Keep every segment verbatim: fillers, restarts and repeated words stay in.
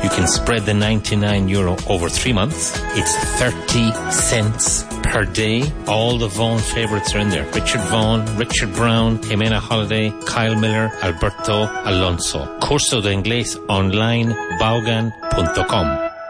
You can spread the ninety-nine euro over three months. It's thirty cents per day. All the Vaughan favourites are in there. Richard Vaughan, Richard Brown, Jimena Holiday, Kyle Miller, Alberto Alonso. Curso de inglés online, vaughan punto com.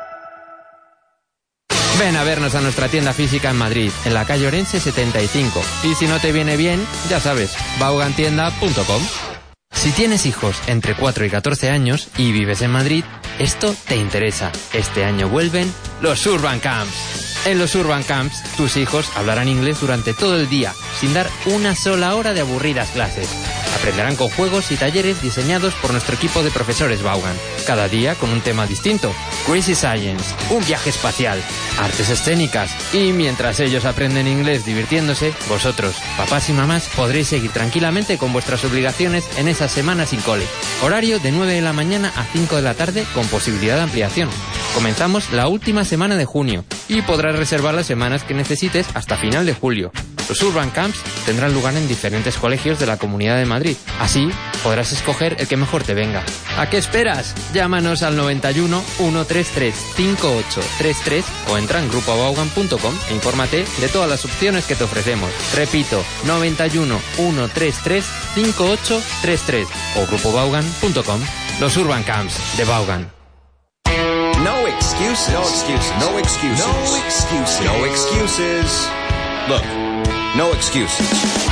Ven a vernos a nuestra tienda física en Madrid, en la calle Orense setenta y cinco. Y si no te viene bien, ya sabes, vaughan tienda punto com. Si tienes hijos entre cuatro y catorce años y vives en Madrid, esto te interesa. Este año vuelven los Urban Camps. En los Urban Camps, tus hijos hablarán inglés durante todo el día, sin dar una sola hora de aburridas clases. Aprenderán con juegos y talleres diseñados por nuestro equipo de profesores Vaughan, cada día con un tema distinto. Crazy Science, un viaje espacial, artes escénicas. Y mientras ellos aprenden inglés divirtiéndose, vosotros, papás y mamás, podréis seguir tranquilamente con vuestras obligaciones en esas semanas sin cole. Horario de nueve de la mañana a cinco de la tarde con posibilidad de ampliación. Comenzamos la última semana de junio y podrás reservar las semanas que necesites hasta final de julio. Los Urban Camps tendrán lugar en diferentes colegios de la Comunidad de Madrid. Así podrás escoger el que mejor te venga. ¿A qué esperas? Llámanos al noventa y uno, ciento treinta y tres, cincuenta y ocho treinta y tres o entra en grupo vaughan punto com e infórmate de todas las opciones que te ofrecemos. Repito, noventa y uno, ciento treinta y tres, cincuenta y ocho treinta y tres o grupo vaughan punto com. Los Urban Camps de Vaughan. No excuses. No excuses. No excuses. No excuses. No excuses. Look, no excuses.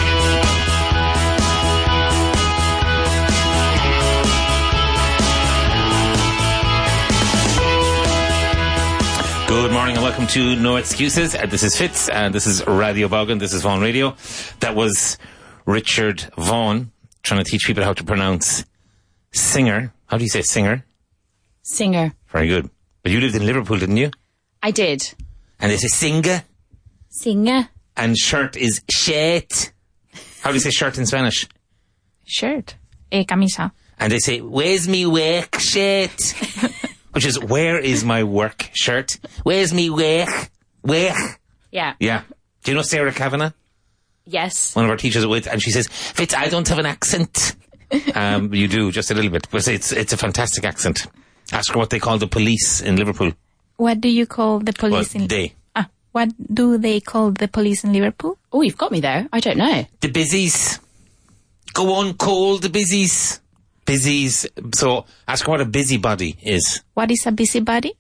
Good morning and welcome to No Excuses. Uh, this is Fitz and this is Radio Vaughan. This is Vaughan Radio. That was Richard Vaughan trying to teach people how to pronounce singer. How do you say singer? Singer. Very good. But you lived in Liverpool, didn't you? I did. And they say singer. Singer. And shirt is shirt. How do you say shirt in Spanish? Shirt. Eh, camisa. And they say, where's me work shirt? Which is, where is my work shirt? Where's me work? Work. Yeah. Yeah. Do you know Sarah Kavanagh? Yes. One of our teachers at Wits. And she says, Fitz, I don't have an accent. um, you do, just a little bit. But it's, it's a fantastic accent. Ask her what they call the police in Liverpool. What do you call the police well, in... They. Ah, what do they call the police in Liverpool? Oh, you've got me there. I don't know. The busies. Go on, call the busies. Busies. So, ask her what a busybody is. What is a busybody?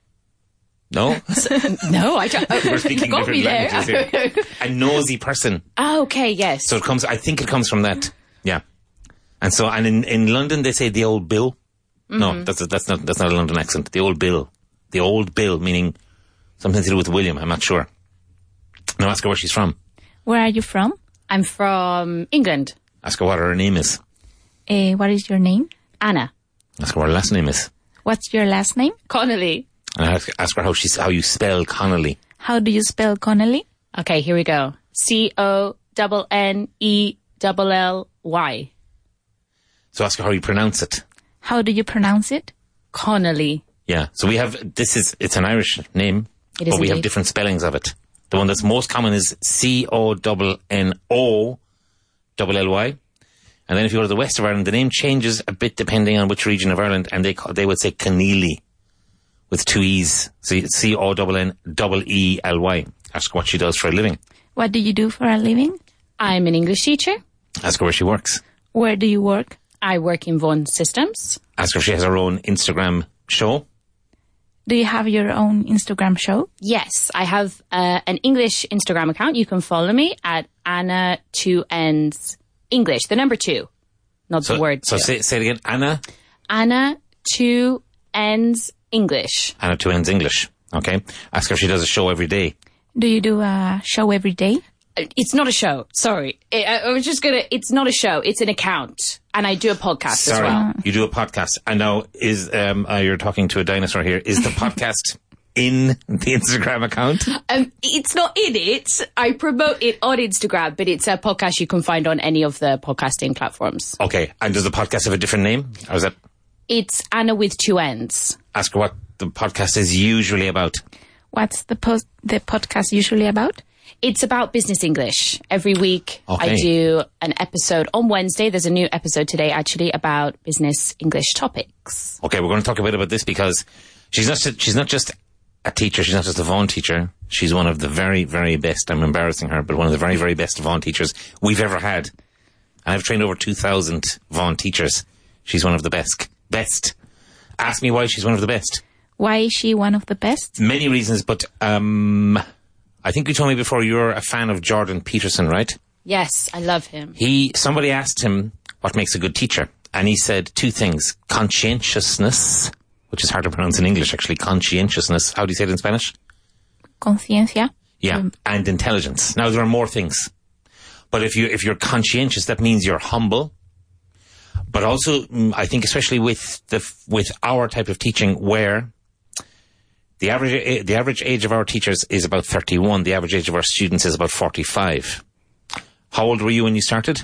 No? No, I don't. We're speaking you got different me there. languages here. A nosy person. Oh, okay, yes. So it comes, I think it comes from that. Yeah. And so, and in, in London they say the old bill. Mm-hmm. No, that's a, that's not that's not a London accent. The old bill. The old bill, meaning something to do with William. I'm not sure. Now ask her where she's from. Where are you from? I'm from England. Ask her what her name is. Uh, what is your name? Anna. Ask her what her last name is. What's your last name? Connolly. And ask, ask her how she's how you spell Connolly. How do you spell Connolly? Okay, here we go. C O N N E L L Y. So ask her how you pronounce it. How do you pronounce it? Connolly. Yeah. So we have, this is, it's an Irish name, It is but we have indeed. different spellings of it. The one that's most common is C O N N O L L Y. And then if you go to the west of Ireland, the name changes a bit depending on which region of Ireland, and they call, they would say Keneally with two E's. So C O N N E L Y. Ask her what she does for a living. What do you do for a living? I'm an English teacher. Ask her where she works. Where do you work? I work in Vaughan Systems. Ask her if she has her own Instagram show. Do you have your own Instagram show? Yes, I have uh, an English Instagram account. You can follow me at Anna two N's English, the number two, not So, the word so two. say, say it again. Anna? Anna two N's English. Anna two N's English. Okay. Ask her if she does a show every day. Do you do a show every day? It's not a show. Sorry. I, I was just going to, it's not a show. It's an account. And I do a podcast Sorry, as well. you do a podcast. And now is, um, uh, you're talking to a dinosaur here. Is the podcast in the Instagram account? Um, it's not in it. I promote it on Instagram, but it's a podcast you can find on any of the podcasting platforms. Okay. And does the podcast have a different name? Or is that, It's Anna with two N's. ask her what the podcast is usually about. What's the post, the podcast usually about? It's about business English. Every week Okay. I do an episode. On Wednesday, there's a new episode today, actually, about business English topics. Okay, we're going to talk a bit about this because she's not she's not just a teacher. She's not just a Vaughan teacher. She's one of the very, very best. I'm embarrassing her, but one of the very, very best Vaughan teachers we've ever had. And I've trained over two thousand Vaughan teachers. She's one of the best. Best. Ask me why she's one of the best. Why is she one of the best? Many reasons, but um, I think you told me before you're a fan of Jordan Peterson, right? Yes, I love him. He, somebody asked him what makes a good teacher, and he said two things: conscientiousness, which is hard to pronounce in English, actually. Conscientiousness. How do you say it in Spanish? Conciencia. Yeah, and intelligence. Now there are more things, but if you if you're conscientious, that means you're humble. But also, mm, I think, especially with the with our type of teaching, where the average the average age of our teachers is about thirty-one, the average age of our students is about forty-five. How old were you when you started?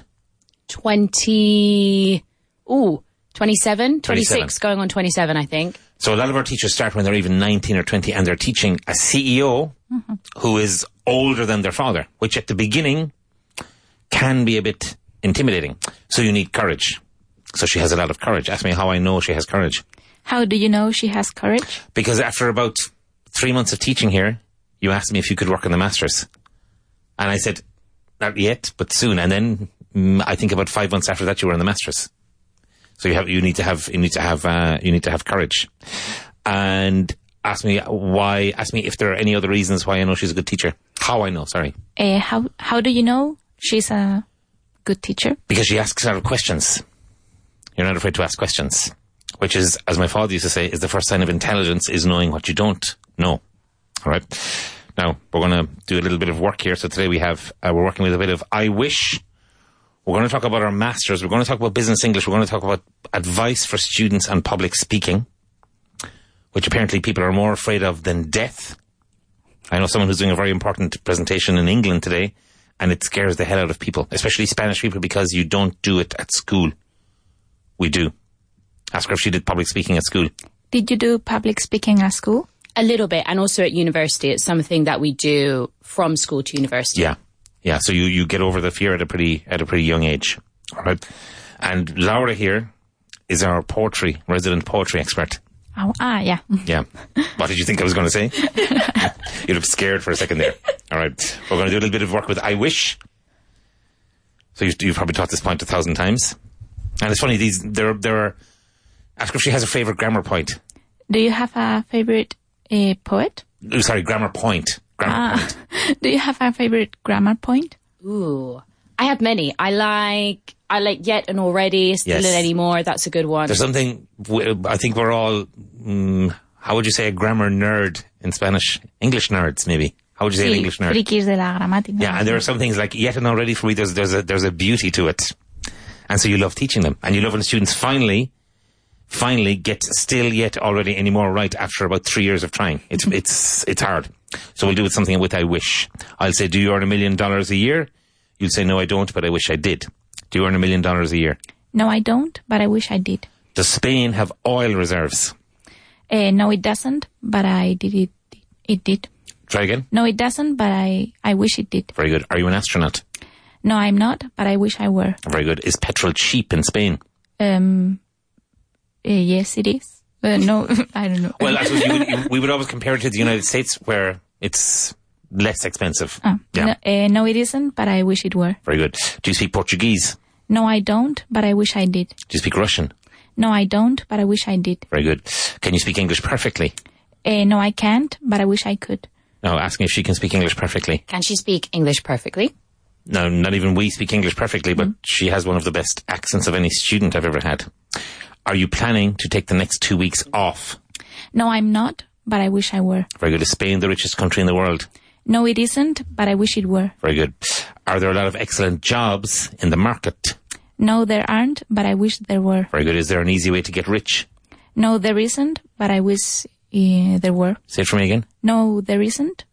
twenty... Ooh, twenty-seven? twenty-six, twenty-seven. going on twenty-seven, I think. So a lot of our teachers start when they're even nineteen or twenty, and they're teaching a C E O mm-hmm. who is older than their father, which at the beginning can be a bit intimidating. So you need courage. So she has a lot of courage. Ask me how I know she has courage. How do you know she has courage? Because after about three months of teaching here, you asked me if you could work on the Masters. And I said, not yet, but soon. And then mm, I think about five months after that, you were in the Masters. So you have, you need to have, you need to have, uh, you need to have courage. And ask me why, ask me if there are any other reasons why I know she's a good teacher. How I know, sorry. Uh, how, how do you know she's a good teacher? Because she asks a lot of questions. You're not afraid to ask questions, which is, as my father used to say, is the first sign of intelligence is knowing what you don't know. All right. Now, we're going to do a little bit of work here. So today we have, uh, we're working with a bit of I Wish. We're going to talk about our masters. We're going to talk about business English. We're going to talk about advice for students on public speaking, which apparently people are more afraid of than death. I know someone who's doing a very important presentation in England today, and it scares the hell out of people, especially Spanish people, because you don't do it at school. We do. Ask her if she did public speaking at school. Did you do public speaking at school? A little bit, and also at university. It's something that we do from school to university. Yeah. Yeah, so you, you get over the fear at a pretty at a pretty young age. All right. And Laura here is our poetry, resident poetry expert. Oh, ah, yeah. Yeah. What did you think I was going to say? You'd have scared for a second there. All right. We're going to do a little bit of work with I Wish. So you, you've probably taught this point a thousand times. And it's funny, these there there are... Ask her if she has a favourite grammar point. Do you have a favorite uh, poet? Oh, sorry, grammar point. Grammar Ah. point. Do you have a favorite grammar point? Ooh. I have many. I like, I like Yet and Already, Still Yes. and Anymore. That's a good one. There's something... w- I think we're all... Mm, how would you say a grammar nerd in Spanish? English nerds, maybe. How would you say an Sí, English nerd? frikis de la gramática. Yeah, and there are some things like Yet and Already for me, there's, there's, a, there's a beauty to it. And so you love teaching them. And you love when students finally, finally get Still, Yet, Already, Anymore right after about three years of trying. It's, it's, it's hard. So we'll do it something with I Wish. I'll say, do you earn a million dollars a year? You'll say, no, I don't, but I wish I did. Do you earn a million dollars a year? No, I don't, but I wish I did. Does Spain have oil reserves? Uh, no, it doesn't, but I did it. It did. Try again. No, it doesn't, but I, I wish it did. Very good. Are you an astronaut? No, I'm not, but I wish I were. Very good. Is petrol cheap in Spain? Um, uh, yes, it is. Uh, no, I don't know. Well, I suppose you would, you, we would always compare it to the United States, where it's less expensive. Ah, Yeah. no, uh, no, it isn't, but I wish it were. Very good. Do you speak Portuguese? No, I don't, but I wish I did. Do you speak Russian? No, I don't, but I wish I did. Very good. Can you speak English perfectly? Uh, no, I can't, but I wish I could. No, asking if she can speak English perfectly. Can she speak English perfectly? No, not even we speak English perfectly, but she has one of the best accents of any student I've ever had. Are you planning to take the next two weeks off? No, I'm not, but I wish I were. Very good. Is Spain the richest country in the world? No, it isn't, but I wish it were. Very good. Are there a lot of excellent jobs in the market? No, there aren't, but I wish there were. Very good. Is there an easy way to get rich? No, there isn't, but I wish uh, there were. Say it for me again. No, there isn't,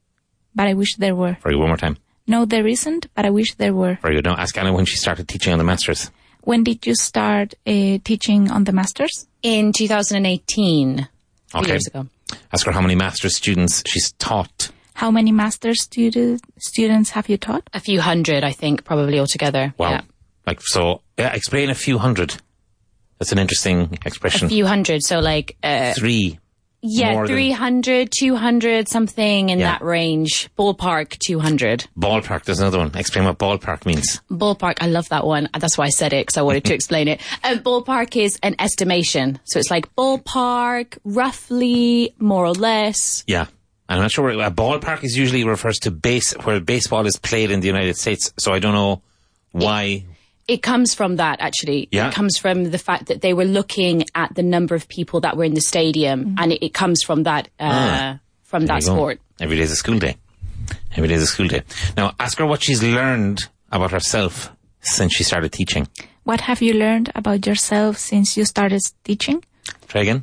but I wish there were. Very good. One more time. No, there isn't, but I wish there were. Very good. Now ask Anna when she started teaching on the Masters. When did you start uh, teaching on the Masters? In two thousand eighteen, three Okay. years ago. Ask her how many Masters students she's taught. How many master's stu- students have you taught? A few hundred, I think, probably altogether. Wow. Yeah. Like, so, yeah, explain a few hundred. That's an interesting expression. A few hundred, so like... Uh, Three. Yeah, more than- three hundred, two hundred, something in Yeah. that range. Ballpark, two hundred. Ballpark, there's another one. Explain what ballpark means. Ballpark, I love that one. That's why I said it, because I wanted to explain it. Um, ballpark is an estimation. So it's like ballpark, roughly, more or less. Yeah. I'm not sure. A ballpark is usually refers to base, where baseball is played in the United States. So I don't know why. It comes from that, actually. Yeah. It comes from the fact that they were looking at the number of people that were in the stadium, and it, it comes from that, uh, Ah. from There that you go. sport. Every day's a school day. Every day's a school day. Now, ask her what she's learned about herself since she started teaching. What have you learned about yourself since you started teaching? Try again.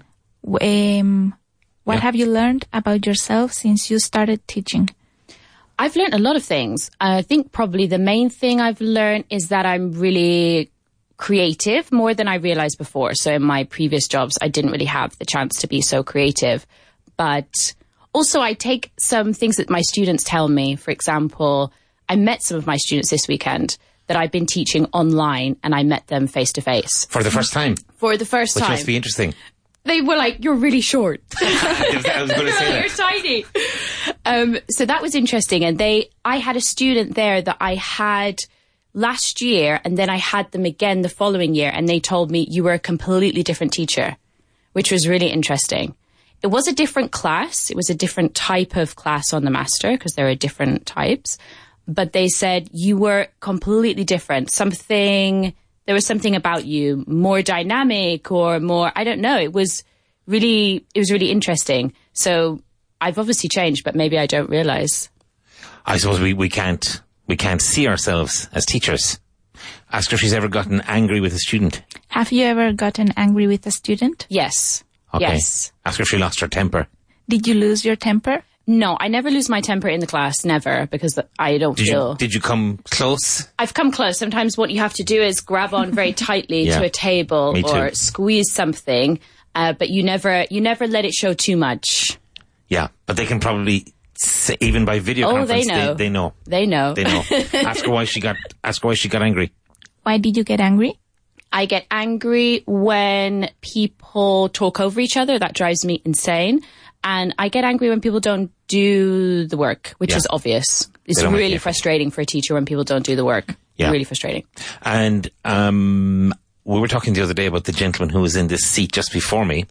Um, what Yeah. have you learned about yourself since you started teaching? I've learned a lot of things. I think probably the main thing I've learned is that I'm really creative more than I realized before. So in my previous jobs, I didn't really have the chance to be so creative. But also I take some things that my students tell me. For example, I met some of my students this weekend that I've been teaching online, and I met them face to face For the first time. for the first Which time. must be interesting. They were like, "You're really short." I was going to say You're that. tiny. Um, so that was interesting. And they, I had a student there that I had last year, and then I had them again the following year, and they told me, you were a completely different teacher, which was really interesting. It was a different class. It was a different type of class on the master, because there are different types. But they said you were completely different. Something, there was something about you more dynamic or more, I don't know. It was really, it was really interesting. So I've obviously changed, but maybe I don't realize. I suppose we, we can't we can't see ourselves as teachers. Ask her if she's ever gotten angry with a student. Have you ever gotten angry with a student? Yes. Okay. Yes. Ask her if she lost her temper. Did you lose your temper? No, I never lose my temper in the class, never, because I don't Did feel... you did you come close? I've come close. Sometimes what you have to do is grab on very tightly Yeah. to a table Me too. or squeeze something, uh, but you never you never let it show too much. Yeah, but they can probably say, even by video Oh, they conference, know. they, they know. They know. They know. Ask her why she got ask her why she got angry. Why did you get angry? I get angry when people talk over each other. That drives me insane. And I get angry when people don't do the work, which Yeah. is obvious. It's They don't make the really effort. frustrating for a teacher when people don't do the work. Yeah. Really frustrating. And um, we were talking the other day about the gentleman who was in this seat just before me,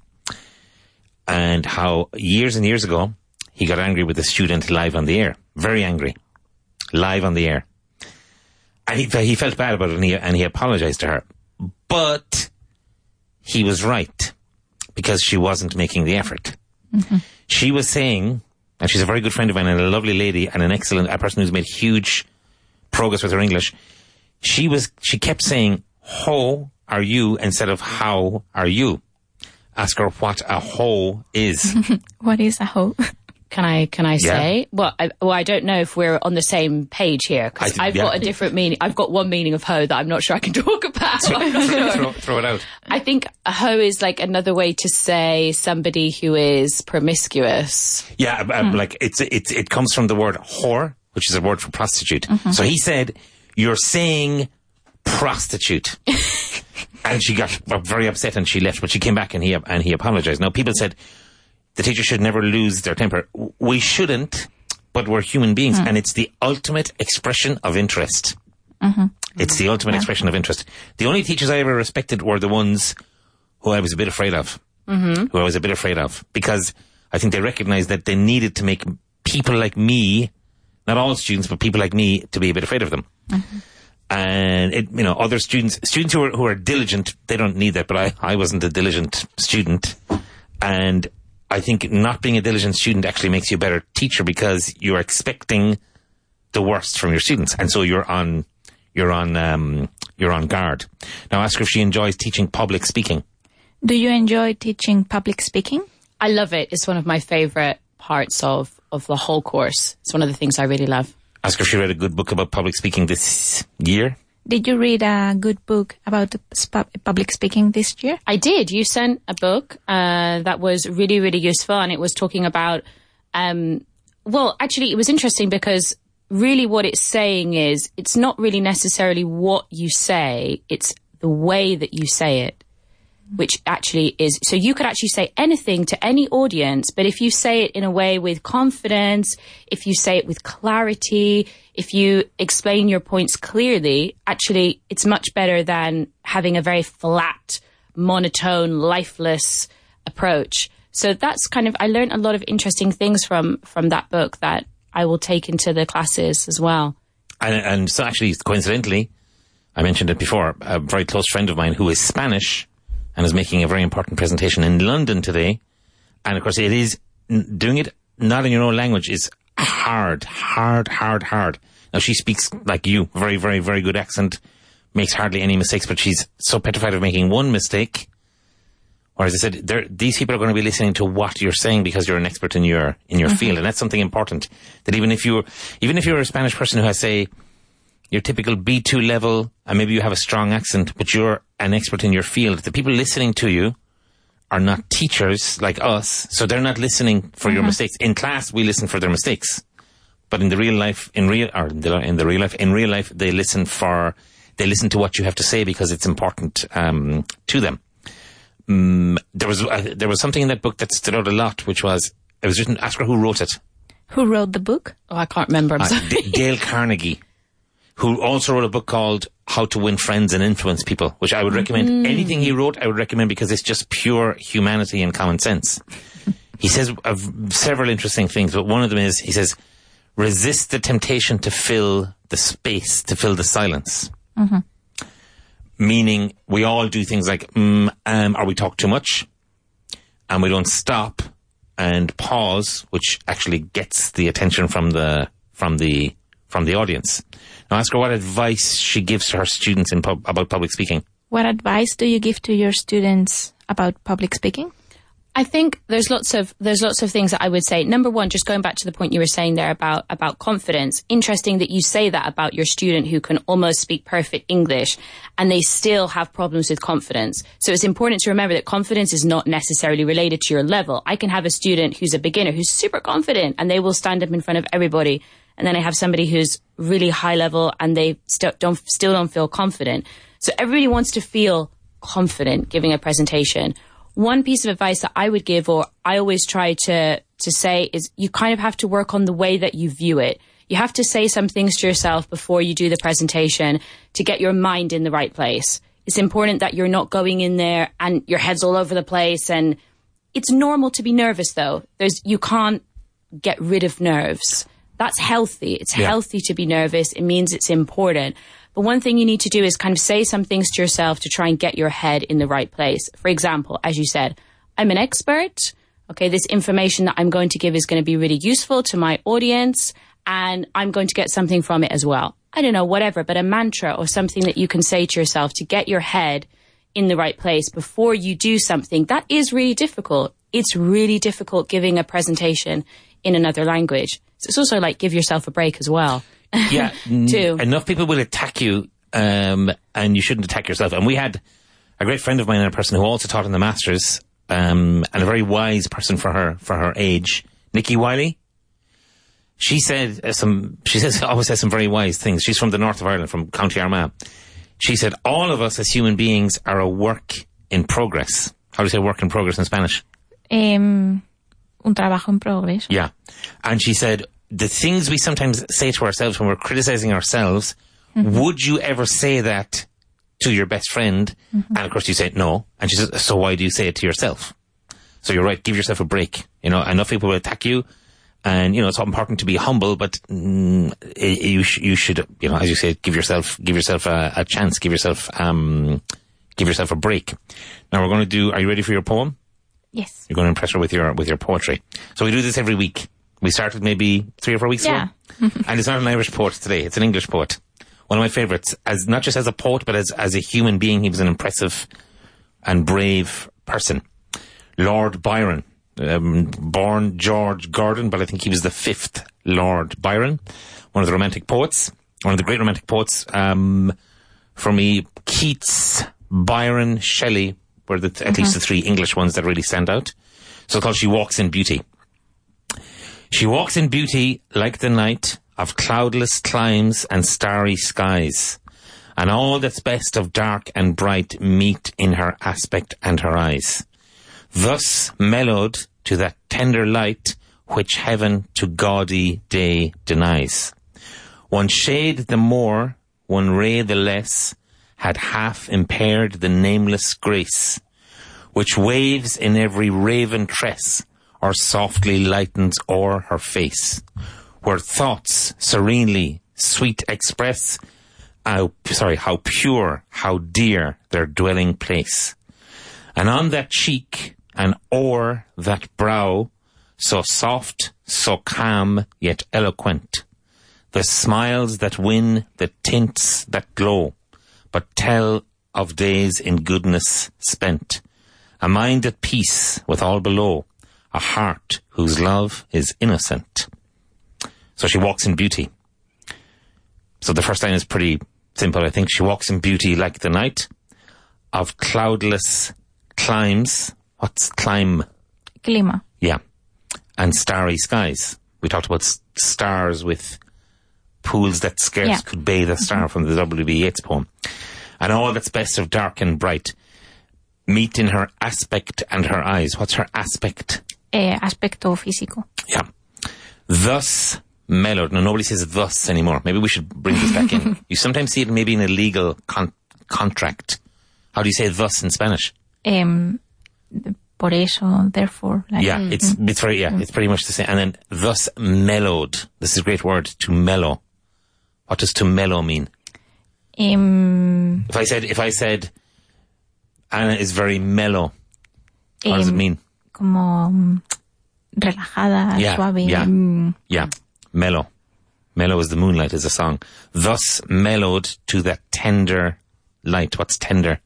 and how years and years ago he got angry with a student live on the air. Very angry. Live on the air. And he, he felt bad about it, and he, and he apologized to her. But he was right, because she wasn't making the effort. She was saying, and she's a very good friend of mine and a lovely lady and an excellent, a person who's made huge progress with her English. She was, she kept saying, how are you instead of how are you? Ask her what a hoe is. What is a hoe? Can I can I Yeah. say? Well, I, well, I don't know if we're on the same page here, I because think- I've yeah. got a different meaning. I've got one meaning of hoe that I'm not sure I can talk about. I'm not throw, sure. throw, throw it out. I think a hoe is like another way to say somebody who is promiscuous. Yeah, uh, like it's it's it comes from the word whore, which is a word for prostitute. So he said, "You're saying prostitute," and she got very upset and she left. But she came back and he and he apologized. Now people said the teacher should never lose their temper. We shouldn't, but we're human beings, and it's the ultimate expression of interest. It's the ultimate expression of interest. The only teachers I ever respected were the ones who I was a bit afraid of. Mm-hmm. Who I was a bit afraid of. Because I think they recognized that they needed to make people like me, not all students, but people like me, to be a bit afraid of them. And, it, you know, other students, students who are, who are diligent, they don't need that, but I, I wasn't a diligent student. And I think not being a diligent student actually makes you a better teacher, because you're expecting the worst from your students. And so you're on, you're on, um, you're on guard. Now ask her if she enjoys teaching public speaking. Do you enjoy teaching public speaking? I love it. It's one of my favorite parts of, of the whole course. It's one of the things I really love. Ask her if she read a good book about public speaking this year. Did you read a good book about sp- public speaking this year? I did. You sent a book uh, that was really, really useful, and it was talking about um, Well, actually, it was interesting because really what it's saying is it's not really necessarily what you say, it's the way that you say it, which actually is, so you could actually say anything to any audience, but if you say it in a way with confidence, if you say it with clarity, if you explain your points clearly, actually it's much better than having a very flat, monotone, lifeless approach. So that's kind of, I learned a lot of interesting things from, from that book that I will take into the classes as well. And, and so actually, coincidentally, I mentioned it before, a very close friend of mine who is Spanish and is making a very important presentation in London today. And of course, it is, doing it not in your own language is hard, hard, hard, hard. Now, she speaks like you, very, very, very good accent, makes hardly any mistakes, but she's so petrified of making one mistake. Or as I said, these people are going to be listening to what you're saying because you're an expert in your, in your mm-hmm. field. And that's something important. That even if you're, even if you're a Spanish person who has, say, your typical B two level, and maybe you have a strong accent, but you're an expert in your field, the people listening to you are not teachers like us, so they're not listening for mm-hmm. your mistakes. In class, we listen for their mistakes. But in the real life, in real, or in the, in the real life, in real life, they listen for, they listen to what you have to say because it's important, um, to them. Um, there was, uh, there was something in that book that stood out a lot, which was, it was written, ask her who wrote it. Who wrote the book? Oh, I can't remember. I'm uh, sorry. D- Dale Carnegie, who also wrote a book called How to Win Friends and Influence People, which I would recommend. Mm. Anything he wrote, I would recommend because it's just pure humanity and common sense. He says uh, several interesting things, but one of them is, he says, resist the temptation to fill the space, to fill the silence. Mm-hmm. Meaning, we all do things like, mm, um, or we talk too much, and we don't stop and pause, which actually gets the attention from the, from the, from the audience. Now ask her what advice she gives to her students in pub, about public speaking. What advice do you give to your students about public speaking? I think there's lots of there's lots of things that I would say. Number one, just going back to the point you were saying there about about confidence. Interesting that you say that about your student who can almost speak perfect English and they still have problems with confidence. So it's important to remember that confidence is not necessarily related to your level. I can have a student who's a beginner who's super confident and they will stand up in front of everybody. And then I have somebody who's really high level and they st- don't still don't feel confident. So everybody wants to feel confident giving a presentation. One piece of advice that I would give, or I always try to, to say, is you kind of have to work on the way that you view it. You have to say some things to yourself before you do the presentation to get your mind in the right place. It's important that you're not going in there and your head's all over the place. And it's normal to be nervous, though. There's, you can't get rid of nerves. That's healthy. It's yeah. healthy to be nervous. It means it's important. But one thing you need to do is kind of say some things to yourself to try and get your head in the right place. For example, as you said, I'm an expert. Okay, this information that I'm going to give is going to be really useful to my audience and I'm going to get something from it as well. I don't know, whatever, but a mantra or something that you can say to yourself to get your head in the right place before you do something. That is really difficult. It's really difficult giving a presentation in another language. So it's also like give yourself a break as well. Yeah, too. Enough people will attack you, um, and you shouldn't attack yourself. And we had a great friend of mine and a person who also taught in the Masters, um, and a very wise person for her, for her age, Nikki Wiley. She said uh, some, she says, always says some very wise things. She's from the north of Ireland, from County Armagh. She said, all of us as human beings are a work in progress. How do you say work in progress in Spanish? Um, un trabajo en progreso. Yeah. And she said, the things we sometimes say to ourselves when we're criticizing ourselves, mm-hmm. would you ever say that to your best friend? Mm-hmm. And of course you say no. And she says, so why do you say it to yourself? So you're right, give yourself a break. You know, enough people will attack you. And, you know, it's important to be humble, but mm, you, sh- you should, you know, as you say, give yourself, give yourself a, a chance, give yourself, um, give yourself a break. Now we're going to do, are you ready for your poem? Yes. You're going to impress her with your, with your poetry. So we do this every week. We started maybe three or four weeks yeah. ago. And it's not an Irish poet today. It's an English poet. One of my favourites. As not just as a poet, but as, as a human being, he was an impressive and brave person. Lord Byron. Um, born George Gordon, but I think he was the fifth Lord Byron. One of the romantic poets. One of the great romantic poets. Um, for me, Keats, Byron, Shelley were the, at mm-hmm. least the three English ones that really stand out. So it's called She Walks in Beauty. She walks in beauty like the night of cloudless climes and starry skies, and all that's best of dark and bright meet in her aspect and her eyes. Thus mellowed to that tender light which heaven to gaudy day denies. One shade the more, one ray the less, had half impaired the nameless grace, which waves in every raven tress, or softly lightens o'er her face, where thoughts serenely sweet express, how, sorry, how pure, how dear their dwelling place. And on that cheek, and o'er that brow, so soft, so calm, yet eloquent, the smiles that win, the tints that glow, but tell of days in goodness spent, a mind at peace with all below, a heart whose love is innocent. So she walks in beauty. So the first line is pretty simple, I think. She walks in beauty like the night of cloudless climes. What's climb? Clima. Yeah. And starry skies. We talked about s- stars with pools that scarce Yeah. could bathe a star from the W B Yeats poem. And all that's best of dark and bright meet in her aspect and her eyes. What's her aspect? Eh, aspecto físico. Yeah. Thus mellowed. Now, nobody says thus anymore. Maybe we should bring this back in. You sometimes see it maybe in a legal con- contract. How do you say thus in Spanish? Em, por eso, therefore. Like, Yeah, it's it's very yeah, it's pretty much the same. And then thus mellowed. This is a great word, to mellow. What does to mellow mean? em, If I said if I said Anna is very mellow, what does it em, mean? Como mm, relajada, Yeah, suave. yeah. mm, Yeah, mellow. Mellow as the moonlight is a song. Thus mellowed to that tender light. What's tender?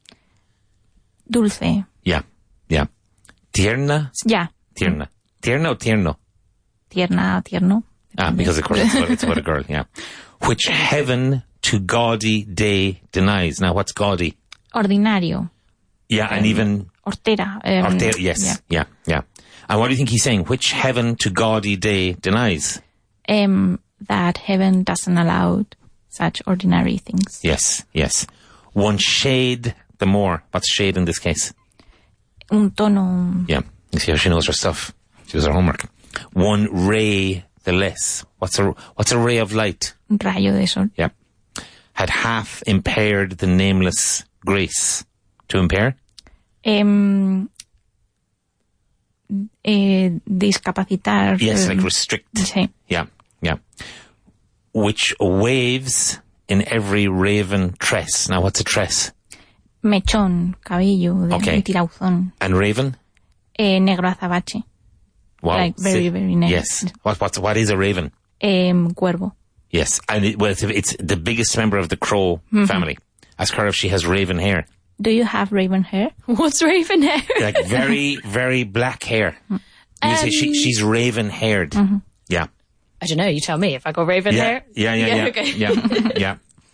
Dulce. Yeah, yeah. Tierna? Ya. Tierna. Tierna or tierno? Tierna, tierno. Ah, because of course it's about, it's about a girl, yeah. Which heaven to gaudy day denies. Now, what's gaudy? Ordinario. Yeah, and even... Hortera. em, Hortera, yes, yeah. yeah, yeah. And what do you think he's saying? Which heaven to gaudy day denies? Um, that heaven doesn't allow such ordinary things. Yes, yes. One shade the more. What's shade in this case? Un tono. Yeah, you see how she knows her stuff. She does her homework. One ray the less. What's a, what's a ray of light? Un rayo de sol. Yeah. Had half impaired the nameless grace. To impair? Um, eh, discapacitar. Yes, um, like restrict. Sí. Yeah, yeah. Which waves in every raven tress. Now, what's a tress? Mechón, cabello, de Okay. tirauzón. And raven? Eh, negro azabache. Wow. Like very, See- very negro. Yes. What, what's, what is a raven? Um, cuervo. Yes. And it, well, it's, it's the biggest member of the crow family. Ask her if she has raven hair. Do you have raven hair? What's raven hair? Like very, very black hair. You say she, she's raven haired. Yeah. I don't know. You tell me if I got raven Yeah, hair. yeah, yeah, yeah, okay. yeah, yeah.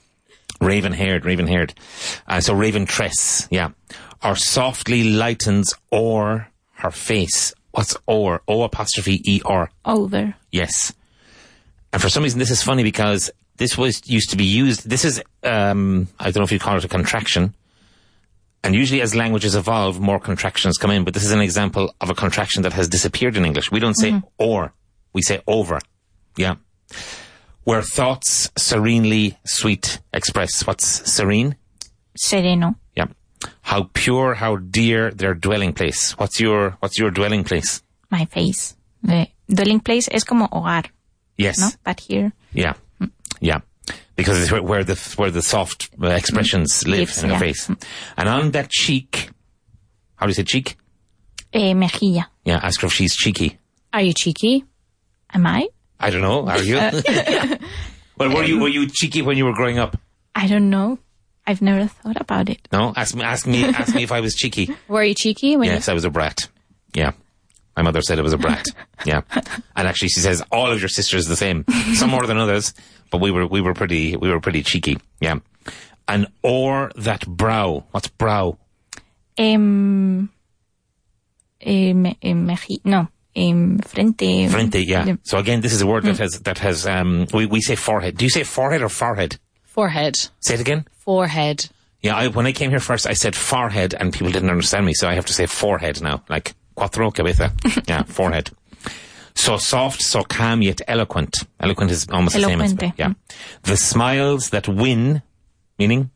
Raven haired, raven haired. Uh, so raven tress, yeah. Or softly lightens o'er her face. What's o'er? O apostrophe E R. Over. Yes. And for some reason, this is funny because this was used to be used. This is, um, I don't know if you call it a contraction. And usually as languages evolve, more contractions come in. But this is an example of a contraction that has disappeared in English. We don't say or, we say over. Yeah. Where thoughts serenely sweet express. What's serene? Sereno. Yeah. How pure, how dear their dwelling place. What's your, what's your dwelling place? My face. The dwelling place es como hogar, Yes. ¿no? But here. Yeah. Yeah. Because it's where, where the, where the soft uh, expressions live Lives, in her yeah. face. And on that cheek, how do you say cheek? Eh, mejilla. Yeah. Ask her if she's cheeky. Are you cheeky? Am I? I don't know. Are you? Well, were you, were you cheeky when you were growing up? I don't know. I've never thought about it. No? Ask me, ask me, ask me if I was cheeky. Were you cheeky? When Yes, I was a brat. Yeah. My mother said I was a brat. Yeah. And actually she says all of your sisters the same. Some more than others, but we were we were pretty we were pretty cheeky. Yeah. And o'er that brow. What's brow? Um, eh, me, eh, meji- no. em, frente. Frente, yeah. Yeah. So again, this is a word that has, that has, um, we, we say forehead. Do you say forehead or forehead? Forehead. Say it again. Forehead. Yeah, I, when I came here first, I said forehead and people didn't understand me, so I have to say forehead now. Like, cuatro cabeza. Yeah, forehead. So soft, so calm, yet eloquent. Eloquent is almost Elocuente. the same as, yeah. The smiles that win, meaning?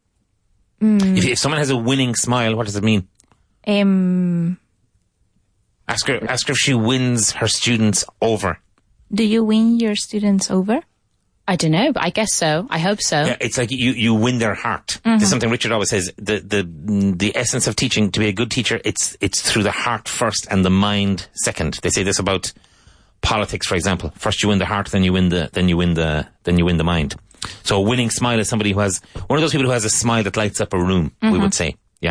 Mm. If, if someone has a winning smile, what does it mean? Um, Ask her, ask her if she wins her students over. do you win your students over? I don't know, but I guess so. I hope so. Yeah, it's like you, you win their heart. Mm-hmm. This is something Richard always says. The, the, the essence of teaching, to be a good teacher, it's, it's through the heart first and the mind second. They say this about politics, for example. First you win the heart, then you win the, then you win the, then you win the mind. So a winning smile is somebody who has, one of those people who has a smile that lights up a room, mm-hmm. we would say. Yeah.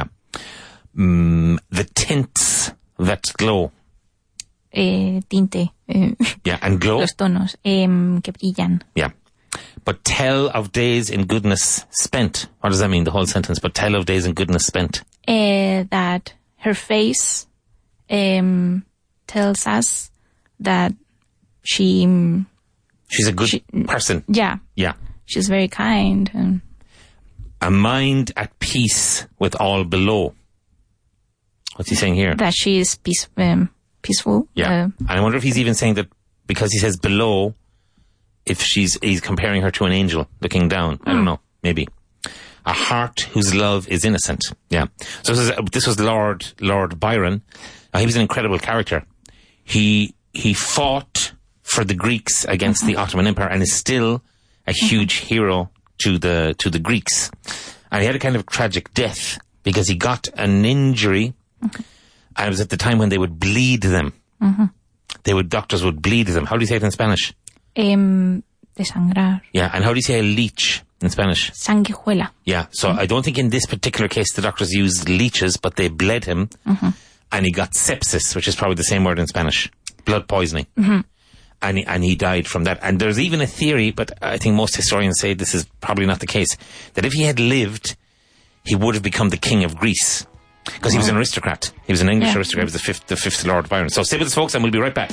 Mm, the tints that glow. Eh, tinte. Eh, Yeah, and glow. los tonos em, que brillan. Yeah. But tell of days in goodness spent. What does that mean, the whole sentence? But tell of days in goodness spent. Eh, that her face um, tells us that she, mm, She's a good She- person. yeah, Yeah. she's very kind. And A mind at peace with all below. What's he saying here? that she is peace, um, peaceful. Yeah. Uh, And I wonder if he's even saying that because he says below, if she's, he's comparing her to an angel looking down. I don't know. Maybe. A heart whose love is innocent. Yeah. So this, is, this was Lord, Lord Byron. Now, he was an incredible character. He, he fought for the Greeks against the Ottoman Empire and is still a huge hero to the, to the Greeks. And he had a kind of tragic death because he got an injury. And it was at the time when they would bleed them. They would, doctors would bleed them. How do you say it in Spanish? em, desangrar. Yeah, and how do you say a leech in Spanish? Sanguijuela. Yeah, so I don't think in this particular case the doctors used leeches, but they bled him, and he got sepsis, which is probably the same word in Spanish, blood poisoning. And he, and he died from that. And there's even a theory, but I think most historians say this is probably not the case, that if he had lived, he would have become the king of Greece. Because he was an aristocrat. He was an English Yeah. aristocrat. He was the fifth, the fifth Lord Byron. So stay with us, folks, and we'll be right back.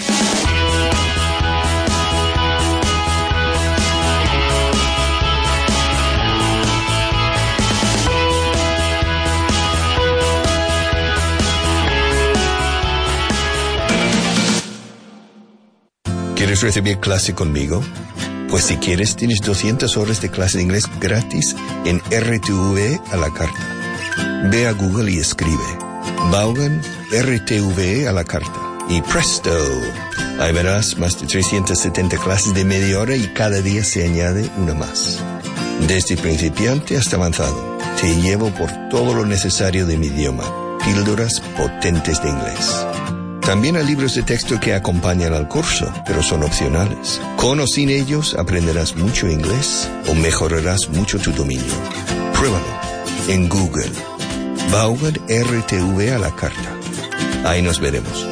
¿Quieres recibir clase conmigo? Pues si quieres, tienes doscientas horas de clase de inglés gratis en R T V a la carta. Ve a Google y escribe Vaughan R T V a la carta. Y presto, ahí verás más de trescientas setenta clases de media hora y cada día se añade una más. Desde principiante hasta avanzado, te llevo por todo lo necesario de mi idioma. Píldoras potentes de inglés. También hay libros de texto que acompañan al curso, pero son opcionales. Con o sin ellos aprenderás mucho inglés o mejorarás mucho tu dominio. Pruébalo en Google. Vaughan R T V a la carta. Ahí nos veremos.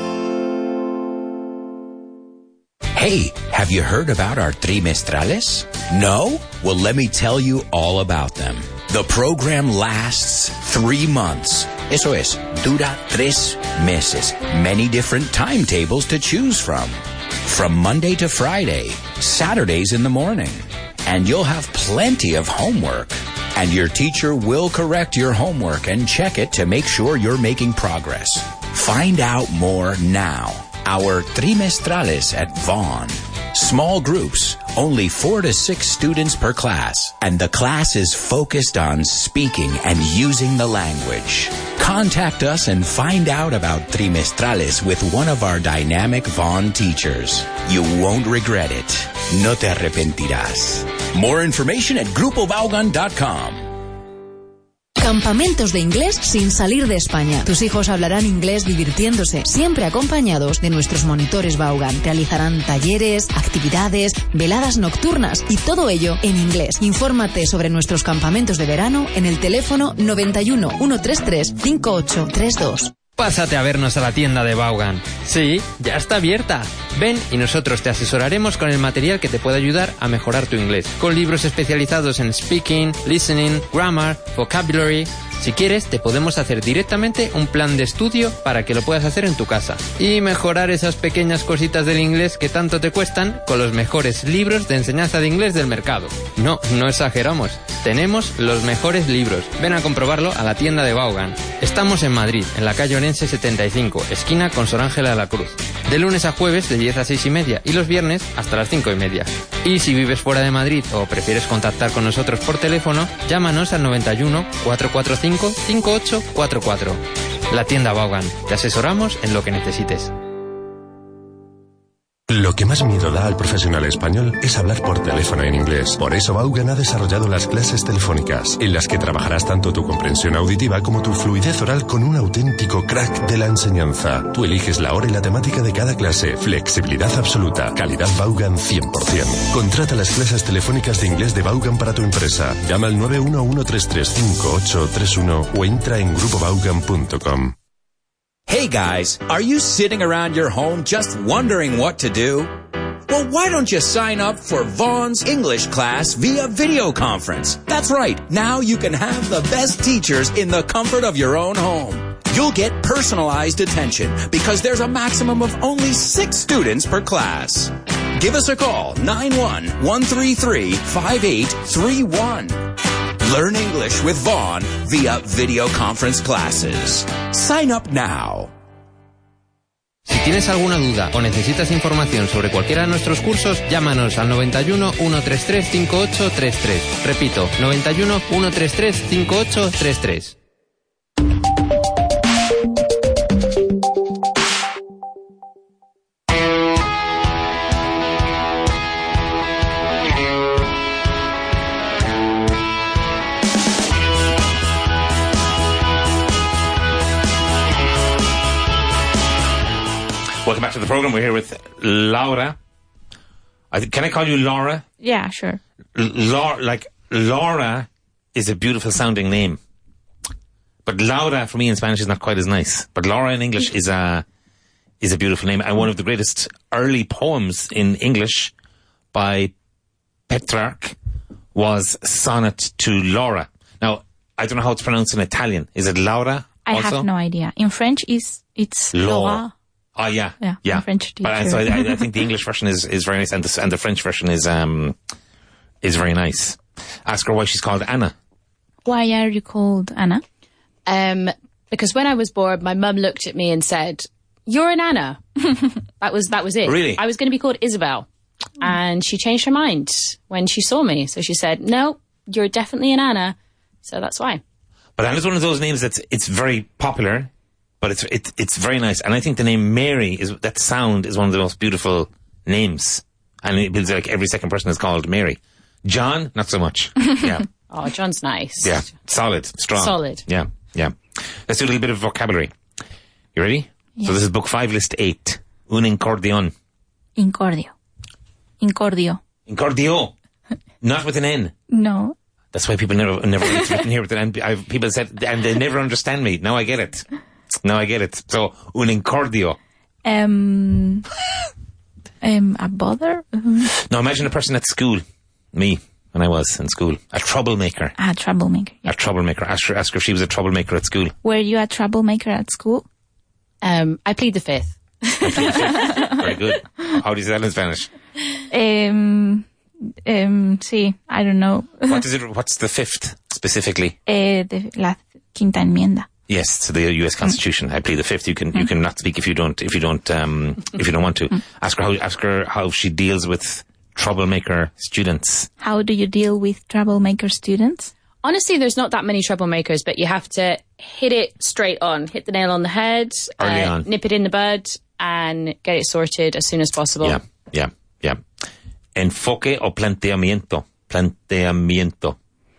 Hey, have you heard about our trimestrales? No? Well, let me tell you all about them. The program lasts three months. Eso es, dura tres meses. Many different timetables to choose from. From Monday to Friday, Saturdays in the morning. And you'll have plenty of homework. And your teacher will correct your homework and check it to make sure you're making progress. Find out more now. Our trimestrales at Vaughan. Small groups, only four to six students per class, and the class is focused on speaking and using the language. Contact us and find out about trimestrales with one of our dynamic Vaughan teachers. You won't regret it. No te arrepentirás. More information at grupo vaughan dot com. Campamentos de inglés sin salir de España. Tus hijos hablarán inglés divirtiéndose, siempre acompañados de nuestros monitores Vaughan. Realizarán talleres, actividades, veladas nocturnas y todo ello en inglés. Infórmate sobre nuestros campamentos de verano en el teléfono noventa y uno, ciento treinta y tres, cincuenta y ocho treinta y dos. Pásate a vernos a la tienda de Vaughan. Sí, ya está abierta. Ven y nosotros te asesoraremos con el material que te puede ayudar a mejorar tu inglés. Con libros especializados en speaking, listening, grammar, vocabulary, Si quieres, te podemos hacer directamente un plan de estudio para que lo puedas hacer en tu casa y mejorar esas pequeñas cositas del inglés que tanto te cuestan con los mejores libros de enseñanza de inglés del mercado. No, no exageramos. Tenemos los mejores libros. Ven a comprobarlo a la tienda de Vaughan. Estamos en Madrid, en la calle Orense setenta y cinco, esquina con Sor Ángela de la Cruz. De lunes a jueves de diez a seis y media y los viernes hasta las cinco y media. Y si vives fuera de Madrid o prefieres contactar con nosotros por teléfono, llámanos al noventa y uno, cuatrocientos cuarenta y cinco, cincuenta y ocho cuarenta y cuatro. La tienda Vaughan. Te asesoramos en lo que necesites. Lo que más miedo da al profesional español es hablar por teléfono en inglés. Por eso Vaughan ha desarrollado las clases telefónicas, en las que trabajarás tanto tu comprensión auditiva como tu fluidez oral con un auténtico crack de la enseñanza. Tú eliges la hora y la temática de cada clase. Flexibilidad absoluta. Calidad Vaughan cien por ciento. Contrata las clases telefónicas de inglés de Vaughan para tu empresa. Llama al nueve uno uno tres tres cinco ocho tres uno o entra en grupo vaughan punto com. Hey guys, are you sitting around your home just wondering what to do? Well, why don't you sign up for Vaughn's English class via video conference? That's right, now you can have the best teachers in the comfort of your own home. You'll get personalized attention because there's a maximum of only six students per class. Give us a call, nine one, one three three, five eight three one. Learn English with Vaughan via video conference classes. Sign up now. Si tienes alguna duda o necesitas información sobre cualquiera de nuestros cursos, llámanos al noventa y uno, ciento treinta y tres, cincuenta y ocho treinta y tres. Repito, noventa y uno, ciento treinta y tres, cincuenta y ocho treinta y tres. Welcome back to the program. We're here with Laura. I th- can I call you Laura? Yeah, sure. L- Laura, like Laura is a beautiful sounding name, but Laura for me in Spanish is not quite as nice. But Laura in English is a is a beautiful name, and one of the greatest early poems in English by Petrarch was Sonnet to Laura. Now I don't know how it's pronounced in Italian. Is it Laura? I also? have no idea. In French, is it's Laura. Laura. Oh yeah, Yeah, yeah. my French teacher. But uh, so I, I think the English version is, is very nice, and the and the French version is um is very nice. Ask her why she's called Anna. Why are you called Anna? Um, because when I was born, my mum looked at me and said, "You're an Anna." that was that was it. Really? I was going to be called Isabel, and she changed her mind when she saw me. So she said, "No, you're definitely an Anna." So that's why. But Anna's one of those names that's it's very popular, but it's it's it's very nice. And I think the name Mary is that sound is one of the most beautiful names, and it feels like every second person is called Mary. John, not so much. Yeah. Oh, John's nice. Yeah, solid, strong. Solid. Yeah, yeah. Let's do a little bit of vocabulary. You ready? Yes. So this is book five, list eight. Un incordion. Incordio. Incordio. Incordio. Not with an N. No. That's why people never, never, it's written here with an N. I've, people said, and they never understand me. Now I get it. Now I get it. So, un incordio. Um, um, a bother? Now imagine a person at school. Me, when I was in school. A troublemaker. A troublemaker. A troublemaker. Ask her, ask her if she was a troublemaker at school. Were you a troublemaker at school? Um, I plead the fifth. Very good. How do you say that in Spanish? Um, um, sí, I don't know. What is it? What's the fifth specifically? Eh, de la quinta enmienda. Yes, to the U S Constitution. I plead the fifth. You can you can not speak if you don't if you don't um if you don't want to. Ask her how ask her how she deals with troublemaker students. How do you deal with troublemaker students? Honestly, there's not that many troublemakers, but you have to hit it straight on, hit the nail on the head, Early uh, on. nip it in the bud, and get it sorted as soon as possible. Yeah, yeah, yeah. Enfoque o planteamiento. Planteamiento.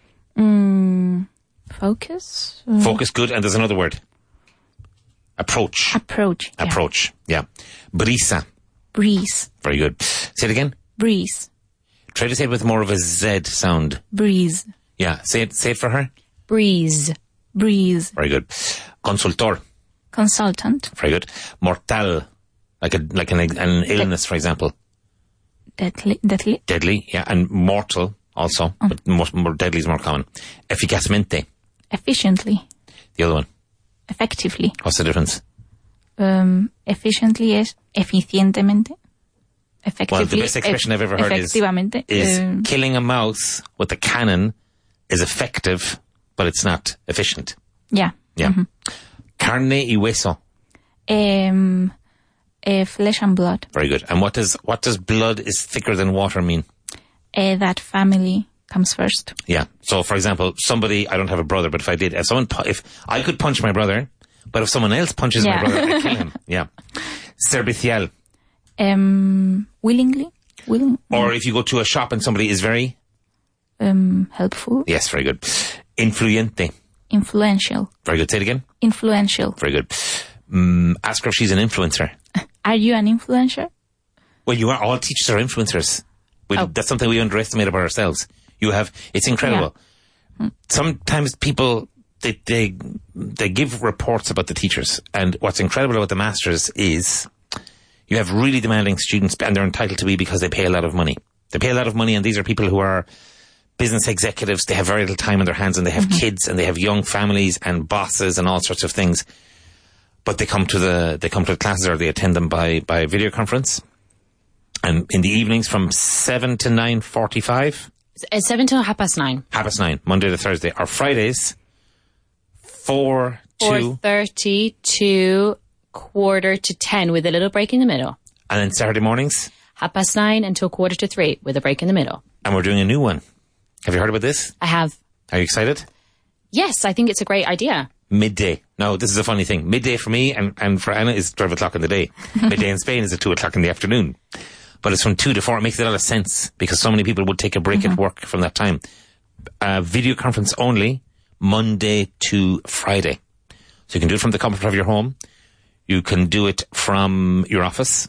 Mm, focus? Mm, Focus, good. And there's another word. Approach. approach. Yeah. Approach. Yeah. Brisa. Breeze. Very good. Say it again. Breeze. Try to say it with more of a Z sound. Breeze. Yeah. Say it. Say it for her. Breeze. Breeze. Very good. Consultor. Consultant. Very good. Mortal. Like a like an an illness, for example. Deadly. Deadly. Deadly. Yeah. And mortal also, but more, more deadly is more common. Eficazmente. Efficiently. The other one. Effectively. What's the difference? Um, efficiently es eficientemente. Effectively. Well, the best expression e- I've ever heard is, is um, killing a mouse with a cannon is effective, but it's not efficient. Yeah. Yeah. Mm-hmm. Carne y hueso. Um, uh, flesh and blood. Very good. And what does what does blood is thicker than water mean? Uh, that family comes first. Yeah. So, for example, somebody, I don't have a brother, but if I did, if someone, pu- if I could punch my brother, but if someone else punches Yeah. my brother, I kill him. Yeah. Servicial. Um, willingly. Willing. Or if you go to a shop and somebody is very... Um, helpful. Yes, very good. Influyente. Influential. Very good. Say it again. Influential. Very good. Um, ask her if she's an influencer. Are you an influencer? Well, you are. All teachers are influencers. We, Oh. That's something we underestimate about ourselves. You have... It's incredible. Sometimes people... They, they they give reports about the teachers, and what's incredible about the masters is you have really demanding students, and they're entitled to be because they pay a lot of money. They pay a lot of money, and these are people who are business executives. They have very little time on their hands, and they have mm-hmm. kids, and they have young families and bosses and all sorts of things. But they come to the they come to the classes, or they attend them by by video conference. And in the evenings from seven to nine forty-five. It's seven till half past nine. Half past nine, Monday to Thursday. Or Fridays. Four Four to thirty to quarter to ten with a little break in the middle. And then Saturday mornings? Half past nine until quarter to three with a break in the middle. And we're doing a new one. Have you heard about this? I have. Are you excited? Yes, I think it's a great idea. Midday. No, this is a funny thing. Midday for me and, and for Anna is twelve o'clock in the day. Midday in Spain is at two o'clock in the afternoon. But it's from two to four. It makes a lot of sense because so many people would take a break mm-hmm. at work from that time. Uh, video conference only. Monday to Friday. So you can do it from the comfort of your home. You can do it from your office.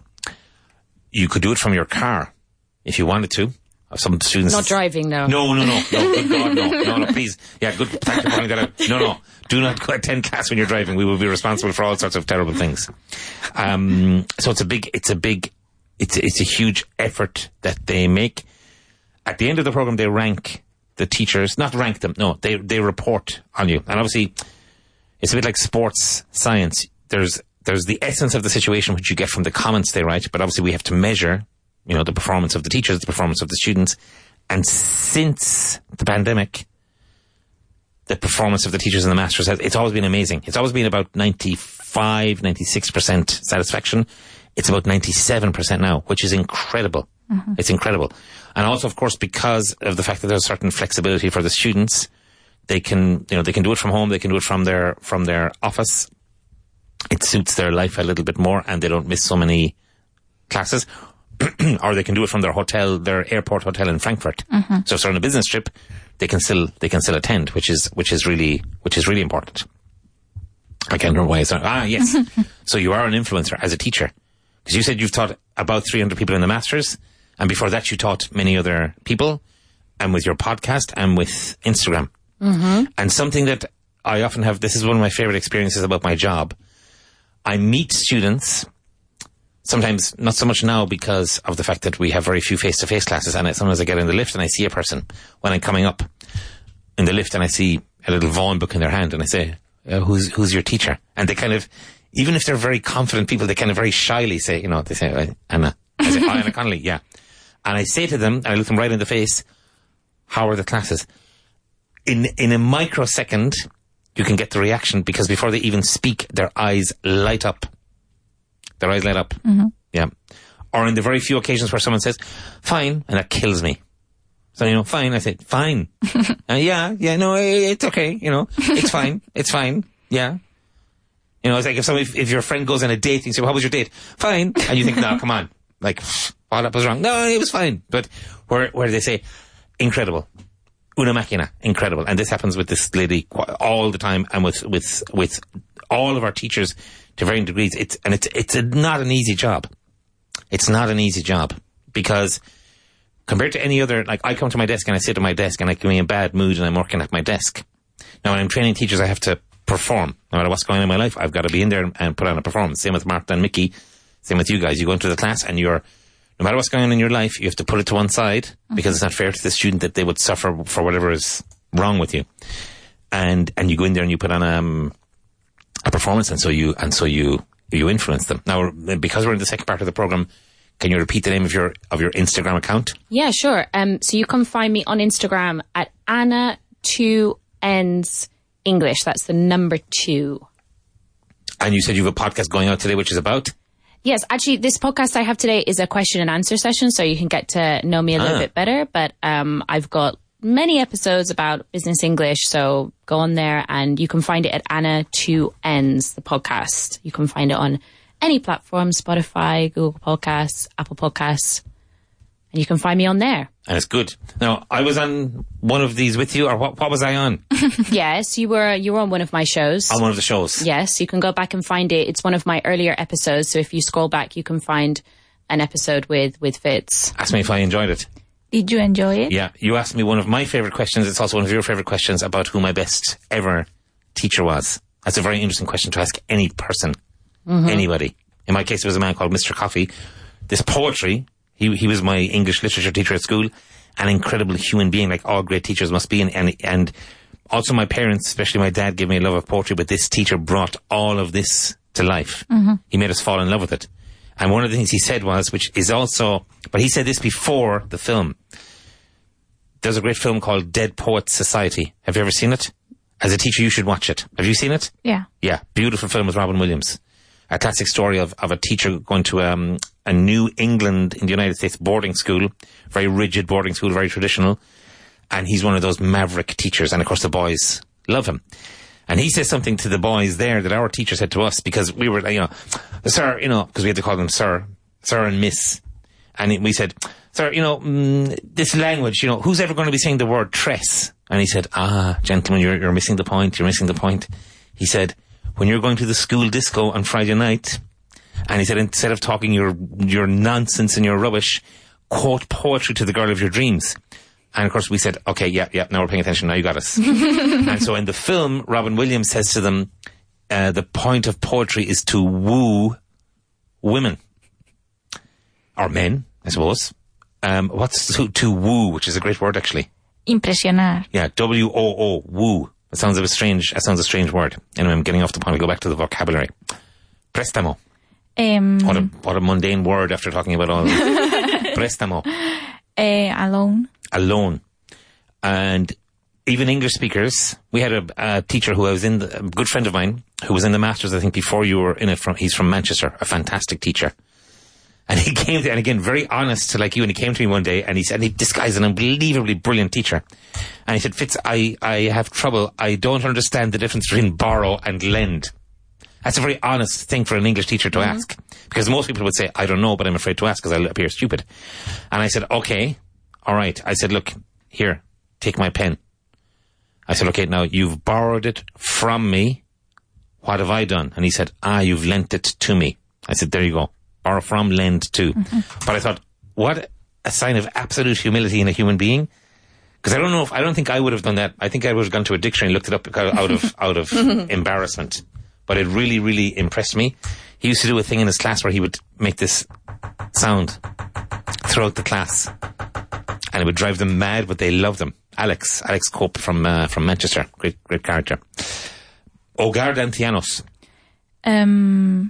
You could do it from your car if you wanted to. Some students... Not driving, no. No, no, no. No, good God, no. No, no, please. Yeah, good. Thank you for pointing that out. No, no. Do not go attend class when you're driving. We will be responsible for all sorts of terrible things. Um, so it's a big, it's a big, it's, it's a huge effort that they make. At the end of the program, they rank the teachers, not rank them, no, they they report on you. And obviously, it's a bit like sports science. There's there's the essence of the situation which you get from the comments they write, but obviously we have to measure, you know, the performance of the teachers, the performance of the students. And since the pandemic, the performance of the teachers and the masters, has, it's always been amazing. It's always been about ninety-five, ninety-six percent satisfaction. It's about ninety-seven percent now, which is incredible. Mm-hmm. It's incredible. And also, of course, because of the fact that there's certain flexibility for the students, they can, you know, they can do it from home, they can do it from their, from their office. It suits their life a little bit more and they don't miss so many classes. Or they can do it from their hotel, their airport hotel in Frankfurt. Mm-hmm. So if they're on a business trip, they can still, they can still attend, which is, which is really, which is really important. I can't remember why it's not. Ah, yes. So you are an influencer as a teacher. Because you said you've taught about three hundred people in the Masters. And before that, you taught many other people, and with your podcast and with Instagram. Mm-hmm. And something that I often have, this is one of my favorite experiences about my job. I meet students, sometimes not so much now because of the fact that we have very few face-to-face classes. And sometimes I get in the lift and I see a person when I'm coming up in the lift and I see a little Vaughan book in their hand and I say, uh, who's, who's your teacher? And they kind of, even if they're very confident people, they kind of very shyly say, you know, they say, uh, Anna. I say, oh, Anna Connolly, yeah. And I say to them, and I look them right in the face, how are the classes? In in a microsecond, you can get the reaction because before they even speak, their eyes light up. Their eyes light up. Mm-hmm. Yeah. Or in the very few occasions where someone says, fine, and that kills me. So, you know, fine, I say, fine. uh, yeah, yeah, no, it's okay, you know, it's fine, it's fine, yeah. You know, it's like if somebody, if, if your friend goes on a date and you say, well, how was your date? Fine. And you think, no, come on. Like, oh, that was wrong. No, it was fine. But where where they say, incredible. Una máquina, incredible. And this happens with this lady all the time and with, with, with all of our teachers to varying degrees. It's, and it's, it's a, not an easy job. It's not an easy job because compared to any other, like I come to my desk and I sit at my desk and I can be in bad mood and I'm working at my desk. Now when I'm training teachers, I have to perform. No matter what's going on in my life, I've got to be in there and put on a performance. Same with Martha and Mickey. Same with you guys. You go into the class and you're, no matter what's going on in your life, you have to put it to one side mm-hmm. because it's not fair to the student that they would suffer for whatever is wrong with you. and and you go in there and you put on um, a performance, and so you and so you you influence them. Now, because we're in the second part of the program, can you repeat the name of your of your Instagram account? Yeah, sure. Um, so you can find me on Instagram at Anna two N's English. That's the number two. And you said you have a podcast going out today, which is about? Yes, actually, this podcast I have today is a question and answer session, so you can get to know me a little Ah. bit better. But um, I've got many episodes about business English, so go on there and you can find it at Anna two N's, the podcast. You can find it on any platform, Spotify, Google Podcasts, Apple Podcasts, and you can find me on there. And it's good. Now, I was on one of these with you, or what, what was I on? Yes, you were you were on one of my shows. On one of the shows. Yes, you can go back and find it. It's one of my earlier episodes, so if you scroll back, you can find an episode with, with Fitz. Ask me if I enjoyed it. Did you enjoy it? Yeah, you asked me one of my favourite questions. It's also one of your favourite questions about who my best ever teacher was. That's a very interesting question to ask any person, Mm-hmm. anybody. In my case, it was a man called Mister Coffey. This poetry, he he was my English literature teacher at school, an incredible human being, like all great teachers must be. And, and, and also my parents, especially my dad, gave me a love of poetry, but this teacher brought all of this to life. Mm-hmm. He made us fall in love with it. And one of the things he said was, which is also, but he said this before the film. There's a great film called Dead Poets Society. Have you ever seen it? As a teacher, you should watch it. Have you seen it? Yeah. Yeah, beautiful film with Robin Williams. A classic story of, of a teacher going to um, a New England in the United States boarding school, very rigid boarding school, very traditional. And he's one of those maverick teachers. And of course the boys love him. And he says something to the boys there that our teacher said to us, because we were, you know, sir, you know, because we had to call them sir, sir and miss. And we said, sir, you know, mm, this language, you know, who's ever going to be saying the word tress? And he said, ah, gentlemen, you're, you're missing the point. You're missing the point. He said, when you're going to the school disco on Friday night, and he said, instead of talking your, your nonsense and your rubbish, quote poetry to the girl of your dreams. And of course we said, okay, yeah, yeah, now we're paying attention, now you got us. And so in the film, Robin Williams says to them, uh, the point of poetry is to woo women. Or men, I suppose. Um, what's to, to woo, which is a great word actually. Impresionar. Yeah, W O O, woo. That sounds a strange, that sounds a strange word. Anyway, I'm getting off the point, I'll go back to the vocabulary. Préstamo. Um, What a, what a mundane word after talking about all Préstamo. uh, alone. A loan. And even English speakers, we had a, a teacher who I was in, the, a good friend of mine, who was in the Masters, I think, before you were in it. From He's from Manchester, a fantastic teacher. And he came to, and again, very honest to like you, and he came to me one day, and he said, he, this guy's an unbelievably brilliant teacher. And he said, Fitz, I, I have trouble, I don't understand the difference between borrow and lend. That's a very honest thing for an English teacher to mm-hmm. ask. Because most people would say, I don't know, but I'm afraid to ask because I'll appear stupid. And I said, okay. All right. I said, look, here, take my pen. I said, okay, now you've borrowed it from me. What have I done? And he said, ah, you've lent it to me. I said, there you go. Borrow from, lend to. Mm-hmm. But I thought, what a sign of absolute humility in a human being. Because I don't know if, I don't think I would have done that. I think I would have gone to a dictionary and looked it up out of, out of embarrassment. But it really, really impressed me. He used to do a thing in his class where he would make this sound throughout the class. And it would drive them mad, but they loved him. Alex, Alex Cope from uh, from Manchester. Great, great character. Hogar de Ancianos. Um,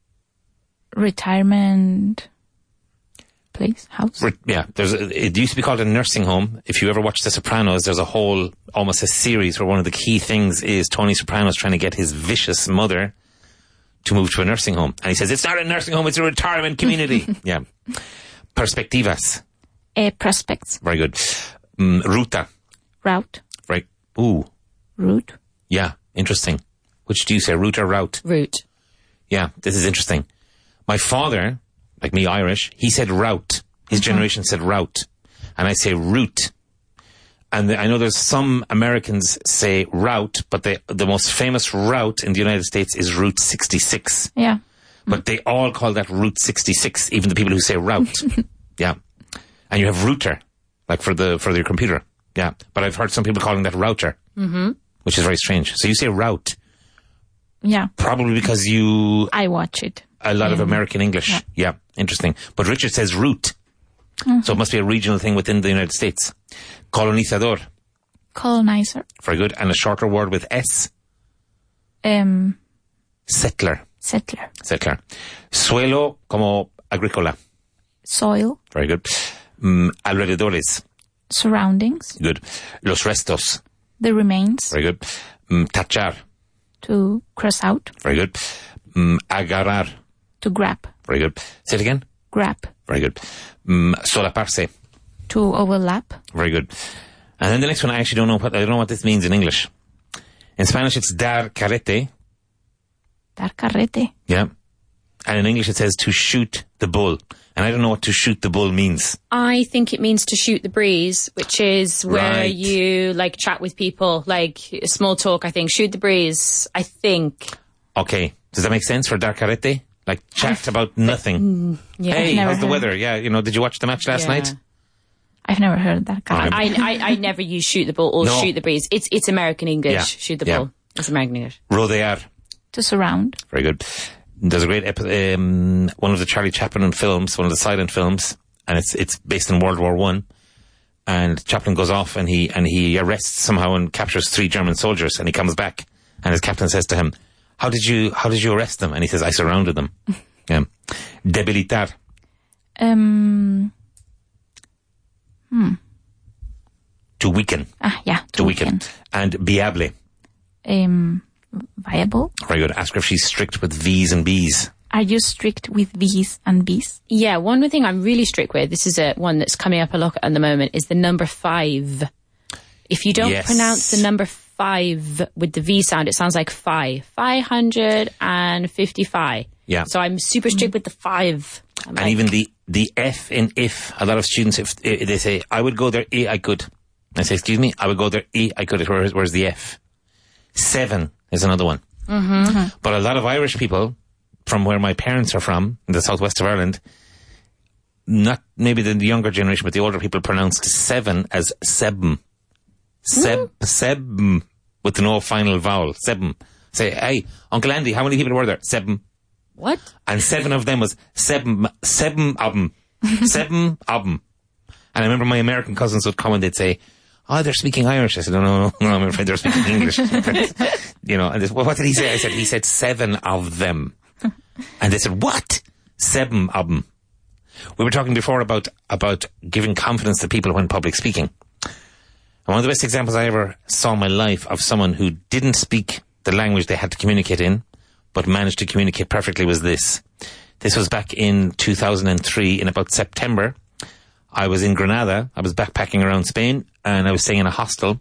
retirement place, house? Re- yeah, there's a, it used to be called a nursing home. If you ever watch The Sopranos, there's a whole, almost a series where one of the key things is Tony Soprano's trying to get his vicious mother to move to a nursing home. And he says, it's not a nursing home, it's a retirement community. Yeah. Perspectivas. Uh, prospects. Very good. Um, ruta. Route. Right. Ooh. Route. Yeah. Interesting. Which do you say, route or route? Route. Yeah. This is interesting. My father, like me, Irish, he said route. His mm-hmm. generation said route. And I say route. And I know there's some Americans say route, but they, the most famous route in the United States is Route sixty-six. Yeah. But they all call that Route sixty-six, even the people who say route. Yeah. And you have router, like for the, for your computer. Yeah. But I've heard some people calling that router, mm-hmm. which is very strange. So you say route. Yeah. Probably because you... I watch it. A lot um, of American English. Yeah. yeah. Interesting. But Richard says route. Mm-hmm. So it must be a regional thing within the United States. Colonizador. Colonizer. Very good. And a shorter word with S? Um, Settler. settler. Settler. Suelo como agrícola. Soil. Very good. Mm, alrededores. Surroundings. Good. Los restos. The remains. Very good. Mm, tachar. To cross out. Very good. Mm, agarrar. To grab. Very good. Say it again. Grab. Very good. Mm, solaparse. To overlap. Very good. And then the next one, I actually don't know what, I don't know what this means in English. In Spanish, it's dar carrete. Dar carrete. Yeah. And in English, it says to shoot the bull. And I don't know what to shoot the bull means. I think it means to shoot the breeze, which is where Right. you like chat with people, like small talk, I think. Shoot the breeze, I think. Okay. Does that make sense for dar carrete? Like chat about nothing. Yeah. Hey, never how's the heard. weather? Yeah, you know, did you watch the match last Yeah. night? I've never heard that carrete. I, I, I never use shoot the bull or No. shoot the breeze. It's it's American English, Yeah. shoot the Yeah. bull. It's American English. Rodear. To surround. Very good. There's a great epi- um, one of the Charlie Chaplin films, one of the silent films, and it's it's based in World War One. And Chaplin goes off and he and he arrests somehow and captures three German soldiers, and he comes back and his captain says to him, "How did you how did you arrest them?" And he says, "I surrounded them." Yeah. Debilitar. Um, To weaken. ah, yeah. To weaken. And viable. Um, viable. Very good. Ask her if she's strict with V's and B's. Are you strict with V's and B's? Yeah, one thing I'm really strict with, this is a one that's coming up a lot at the moment, is the number five. If you don't Yes. pronounce the number five with the V sound, it sounds like five. five hundred fifty-five. Yeah. So I'm super strict with the five. I'm And like, even the, the F in if, a lot of students, if eh, they say, I would go there, eh, I could. I say, excuse me, I would go there, eh, I could. Where's, where's the F? Seven is another one. Mm-hmm. But a lot of Irish people, from where my parents are from, in the southwest of Ireland, not maybe the younger generation, but the older people pronounced seven as sebm. Seb, sebm, with no final vowel. Sebm. Say, hey, Uncle Andy, how many people were there? Sebm. what? And seven of them was seven, seven of them. Seven of them. And I remember my American cousins would come and they'd say, oh, they're speaking Irish. I said, no, no, no, no, I'm afraid they're speaking English. You know, and they said, well, what did he say? I said, he said seven of them. And they said, what? Seven of them. We were talking before about, about giving confidence to people when public speaking. And one of the best examples I ever saw in my life of someone who didn't speak the language they had to communicate in, but managed to communicate perfectly was this. This was back in two thousand three, in about September. I was in Granada. I was backpacking around Spain, and I was staying in a hostel.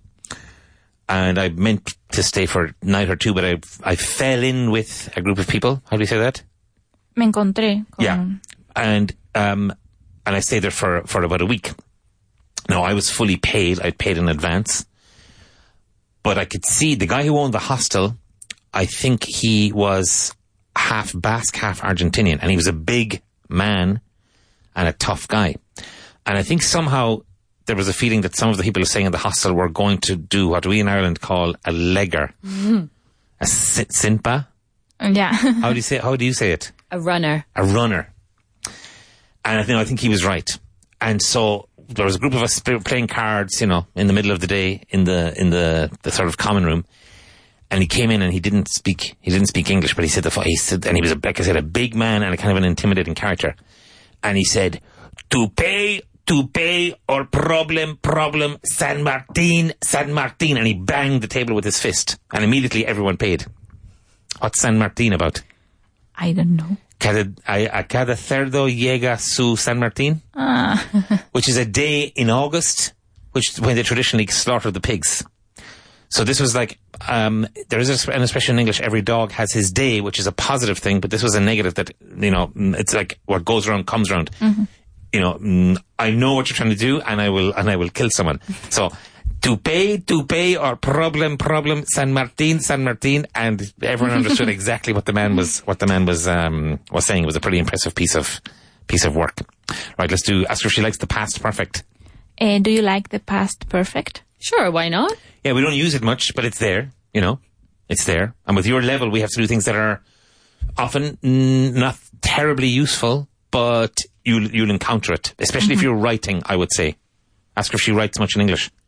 And I meant to stay for a night or two, but I I fell in with a group of people. How do you say that? Me encontré con... Yeah. And um, and I stayed there for, for about a week. Now, I was fully paid. I'd paid in advance. But I could see the guy who owned the hostel, I think he was half Basque, half Argentinian. And he was a big man and a tough guy. And I think somehow there was a feeling that some of the people staying in the hostel were going to do what we in Ireland call a legger. Mm. A si- sinpa? Yeah. How do you say, how do you say it? A runner. A runner. And I think, I think he was right. And so there was a group of us playing cards, you know, in the middle of the day in the, in the, the sort of common room. And he came in and he didn't speak, he didn't speak English, but he said the, he said, and he was, a, like I said, a big man and a kind of an intimidating character. And he said, to pay, to pay, or problem, problem, San Martin, San Martin. And he banged the table with his fist. And immediately everyone paid. What's San Martin about? I don't know. Cada, a, a cada cerdo llega su San Martin, Ah. which is a day in August, which when they traditionally slaughter the pigs. So this was like, um, there is an expression in English, every dog has his day, which is a positive thing, but this was a negative that, you know, it's like what goes around comes around. Mm-hmm. You know, I know what you're trying to do and I will, and I will kill someone. So, to pay, to pay, or problem, problem, San Martin, San Martin, and everyone understood exactly what the man was, what the man was, um, was saying. It was a pretty impressive piece of, piece of work. Right, let's do, ask her if she likes the past perfect. Uh, do you like the past perfect? Sure, why not? Yeah, we don't use it much, but it's there, you know, it's there. And with your level, we have to do things that are often mm, not terribly useful, but you'll, you'll encounter it, especially mm-hmm. if you're writing, I would say. Ask her if she writes much in English.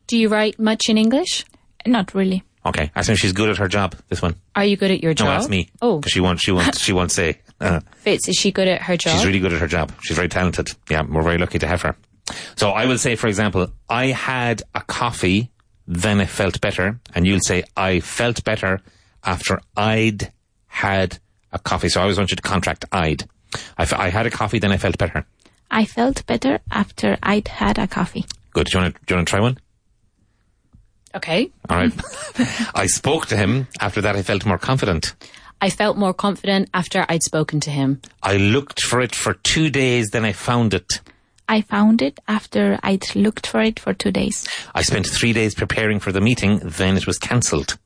Do you write much in English? Not really. Okay. Ask her if she's good at her job, this one. Are you good at your job? No, ask me. Oh. Because she won't, she won't, she won't say. Uh, Fitz, is she good at her job? She's really good at her job. She's very talented. Yeah, we're very lucky to have her. So I will say, for example, I had a coffee, then I felt better. And you'll say, I felt better after I'd had a coffee. So I always want you to contract I'd. I, f- I had a coffee, then I felt better. I felt better after I'd had a coffee. Good. Do you want to, do you want to try one? Okay. All right. I spoke to him. After that, I felt more confident. I felt more confident after I'd spoken to him. I looked for it for two days, then I found it. I found it after I'd looked for it for two days. I spent three days preparing for the meeting, then it was cancelled.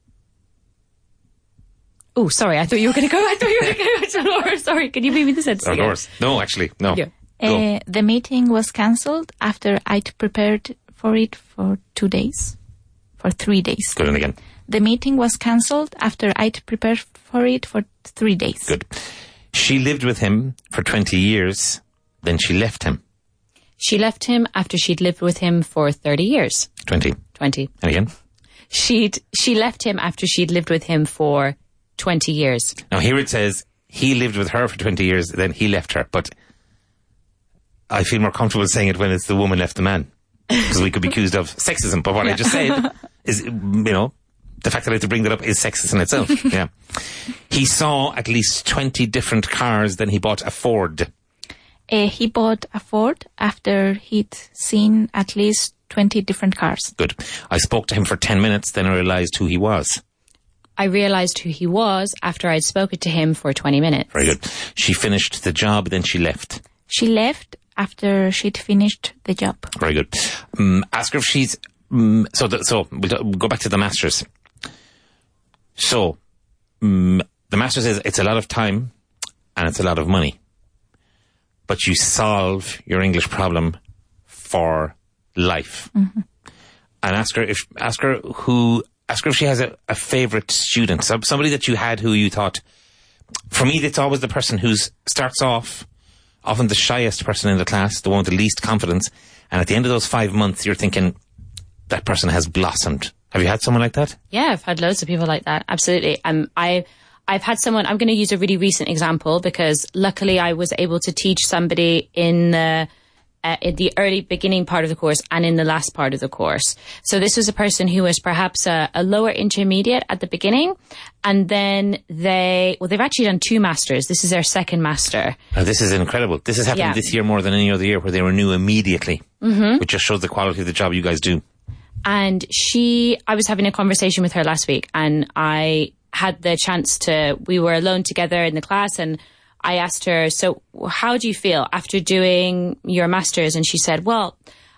Oh, sorry. I thought you were going to go. I thought you were going to go to Laura. Sorry. Can you read me the sentence Of again? course. No, actually, no. Yeah. Go. Uh, the meeting was cancelled after I'd prepared for it for two days. For three days. Good, and again. The meeting was cancelled after I'd prepared for it for three days. Good. She lived with him for twenty years, then she left him. She left him after she'd lived with him for thirty years. twenty. twenty. And again. She'd, she left him after she'd lived with him for twenty years. Now here it says, he lived with her for twenty years, then he left her. But I feel more comfortable saying it when it's the woman left the man. Because we could be accused of sexism. But what I just said is, you know, the fact that I had to bring that up is sexist in itself. Yeah. He saw at least twenty different cars, then he bought a Ford. Uh, he bought a Ford after he'd seen at least twenty different cars. Good. I spoke to him for ten minutes, then I realised who he was. I realised who he was after I'd spoken to him for twenty minutes. Very good. She finished the job, then she left. She left after she'd finished the job. Very good. Um, ask her if she's... Um, so, the, so we'll go back to the Masters. So, um, the Masters is, it's a lot of time and it's a lot of money. But you solve your English problem for life. Mm-hmm. And ask her if, ask her who, ask her if she has a, a favourite student. Some, somebody that you had who you thought, for me, it's always the person who starts off, often the shyest person in the class, the one with the least confidence. And at the end of those five months, you're thinking, that person has blossomed. Have you had someone like that? Yeah, I've had loads of people like that. Absolutely. Um, I, I've had someone, I'm going to use a really recent example because luckily I was able to teach somebody in the, uh, in the early beginning part of the course and in the last part of the course. So this was a person who was perhaps a, a lower intermediate at the beginning. And then they, well, they've actually done two masters. This is their second master. Now, this is incredible. This has happened Yeah. this year more than any other year where they renew immediately, Mm-hmm. which just shows the quality of the job you guys do. And she, I was having a conversation with her last week and I had the chance to, we were alone together in the class and I asked her, so how do you feel after doing your master's? And she said, well,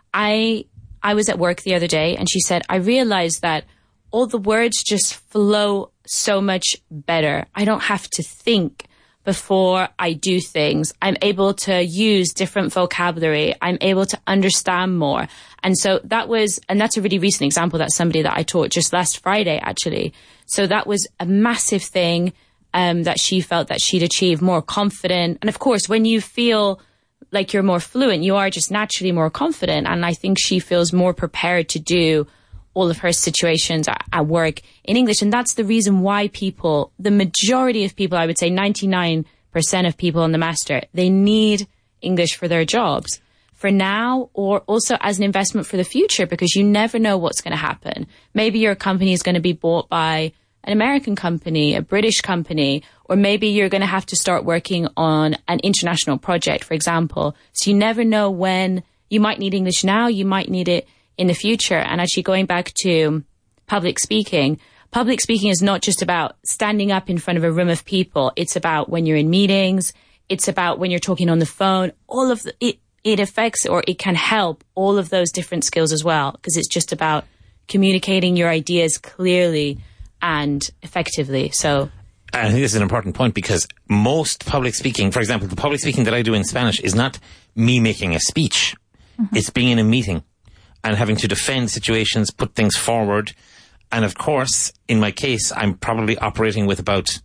I, I was at work the other day and she said, I realized that all the words just flow so much better. I don't have to think before I do things. I'm able to use different vocabulary. I'm able to understand more. And so that was, and that's a really recent example. That's somebody that I taught just last Friday, actually. So that was a massive thing, um, that she felt that she'd achieved, more confident. And of course, when you feel like you're more fluent, you are just naturally more confident. And I think she feels more prepared to do all of her situations at, at work in English. And that's the reason why people, the majority of people, I would say ninety-nine percent of people on the master, they need English for their jobs for now or also as an investment for the future, because you never know what's going to happen. Maybe your company is going to be bought by an American company, a British company, or maybe you're going to have to start working on an international project, for example. So you never know when you might need English now, you might need it in the future. And actually going back to public speaking, public speaking is not just about standing up in front of a room of people. It's about when you're in meetings. It's about when you're talking on the phone. All of the, it, it affects or it can help all of those different skills as well, because it's just about communicating your ideas clearly and effectively. So I think this is an important point because most public speaking, for example, the public speaking that I do in Spanish is not me making a speech. Mm-hmm. It's being in a meeting and having to defend situations, put things forward. And of course, in my case, I'm probably operating with about,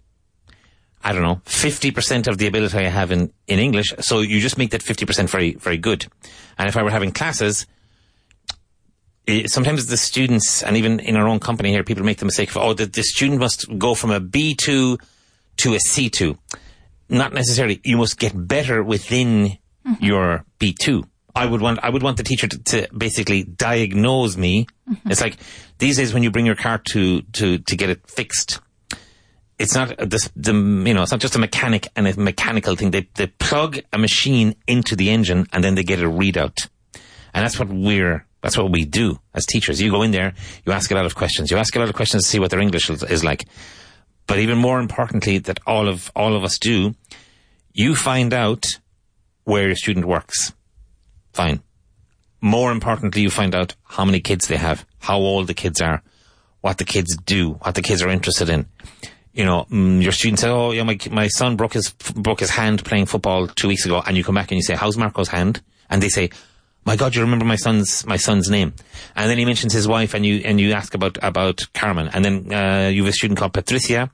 I don't know, fifty percent of the ability I have in, in English. So you just make that fifty percent very, very good. And if I were having classes, eh, sometimes the students, and even in our own company here, people make the mistake of, oh, the, the student must go from a B two to a C two. Not necessarily. You must get better within mm-hmm. your B two. I would want, I would want the teacher to, to basically diagnose me. Mm-hmm. It's like these days when you bring your car to, to, to get it fixed, it's not the, the, you know, it's not just a mechanic and a mechanical thing. They, they plug a machine into the engine and then they get a readout. And that's what we're, that's what we do as teachers. You go in there, you ask a lot of questions. You ask a lot of questions to see what their English is, is like. But even more importantly, that all of, all of us do, you find out where your student works. Fine. More importantly, you find out how many kids they have, how old the kids are, what the kids do, what the kids are interested in. You know, mm, your student says, oh, yeah, my, my son broke his, broke his hand playing football two weeks ago. And you come back and you say, how's Marco's hand? And they say, my God, you remember my son's, my son's name. And then he mentions his wife and you, and you ask about, about Carmen. And then, uh, you have a student called Patricia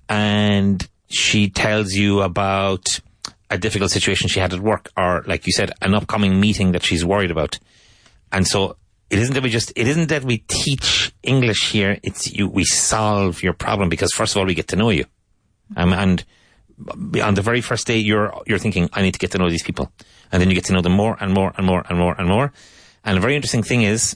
and she tells you about a difficult situation she had at work, or like you said, an upcoming meeting that she's worried about. And so it isn't that we just, it isn't that we teach English here, it's you, we solve your problem because first of all, we get to know you. Um, and on the very first day, you're, you're thinking, I need to get to know these people. And then you get to know them more and more and more and more and more. And a very interesting thing is,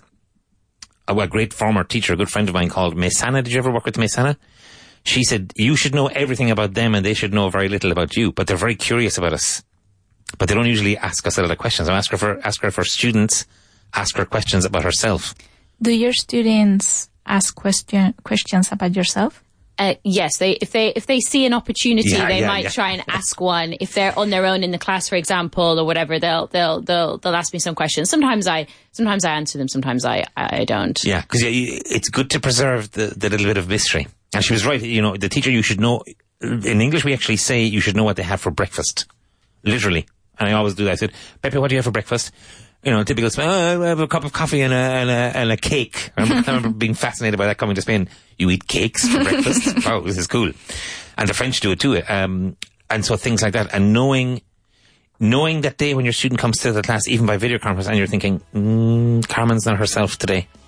a, a great former teacher, a good friend of mine called Maysana. Did you ever work with Maysana? She said, you should know everything about them and they should know very little about you, but they're very curious about us. But they don't usually ask us a lot of questions. I ask her for, ask her for students, ask her questions about herself. Do your students ask question, questions about yourself? Uh, yes, they if they if they see an opportunity, Yeah, they yeah, might yeah. try and ask one. If they're on their own in the class, for example, or whatever, they'll they'll they'll they'll ask me some questions. Sometimes I sometimes I answer them, sometimes I I don't. Yeah, because it's good to preserve the, the little bit of mystery. And she was right. You know, the teacher, you should know. In English, we actually say you should know what they have for breakfast, literally. And I always do that. I said, Pepe, what do you have for breakfast? You know, typical Spain, oh, I have a cup of coffee and a, and a, and a cake. I remember, I remember being fascinated by that coming to Spain. You eat cakes for breakfast? Wow, this is cool. And the French do it too. Um, and so things like that. And knowing, knowing that day when your student comes to the class, even by video conference, and you're thinking, mm, Carmen's not herself today.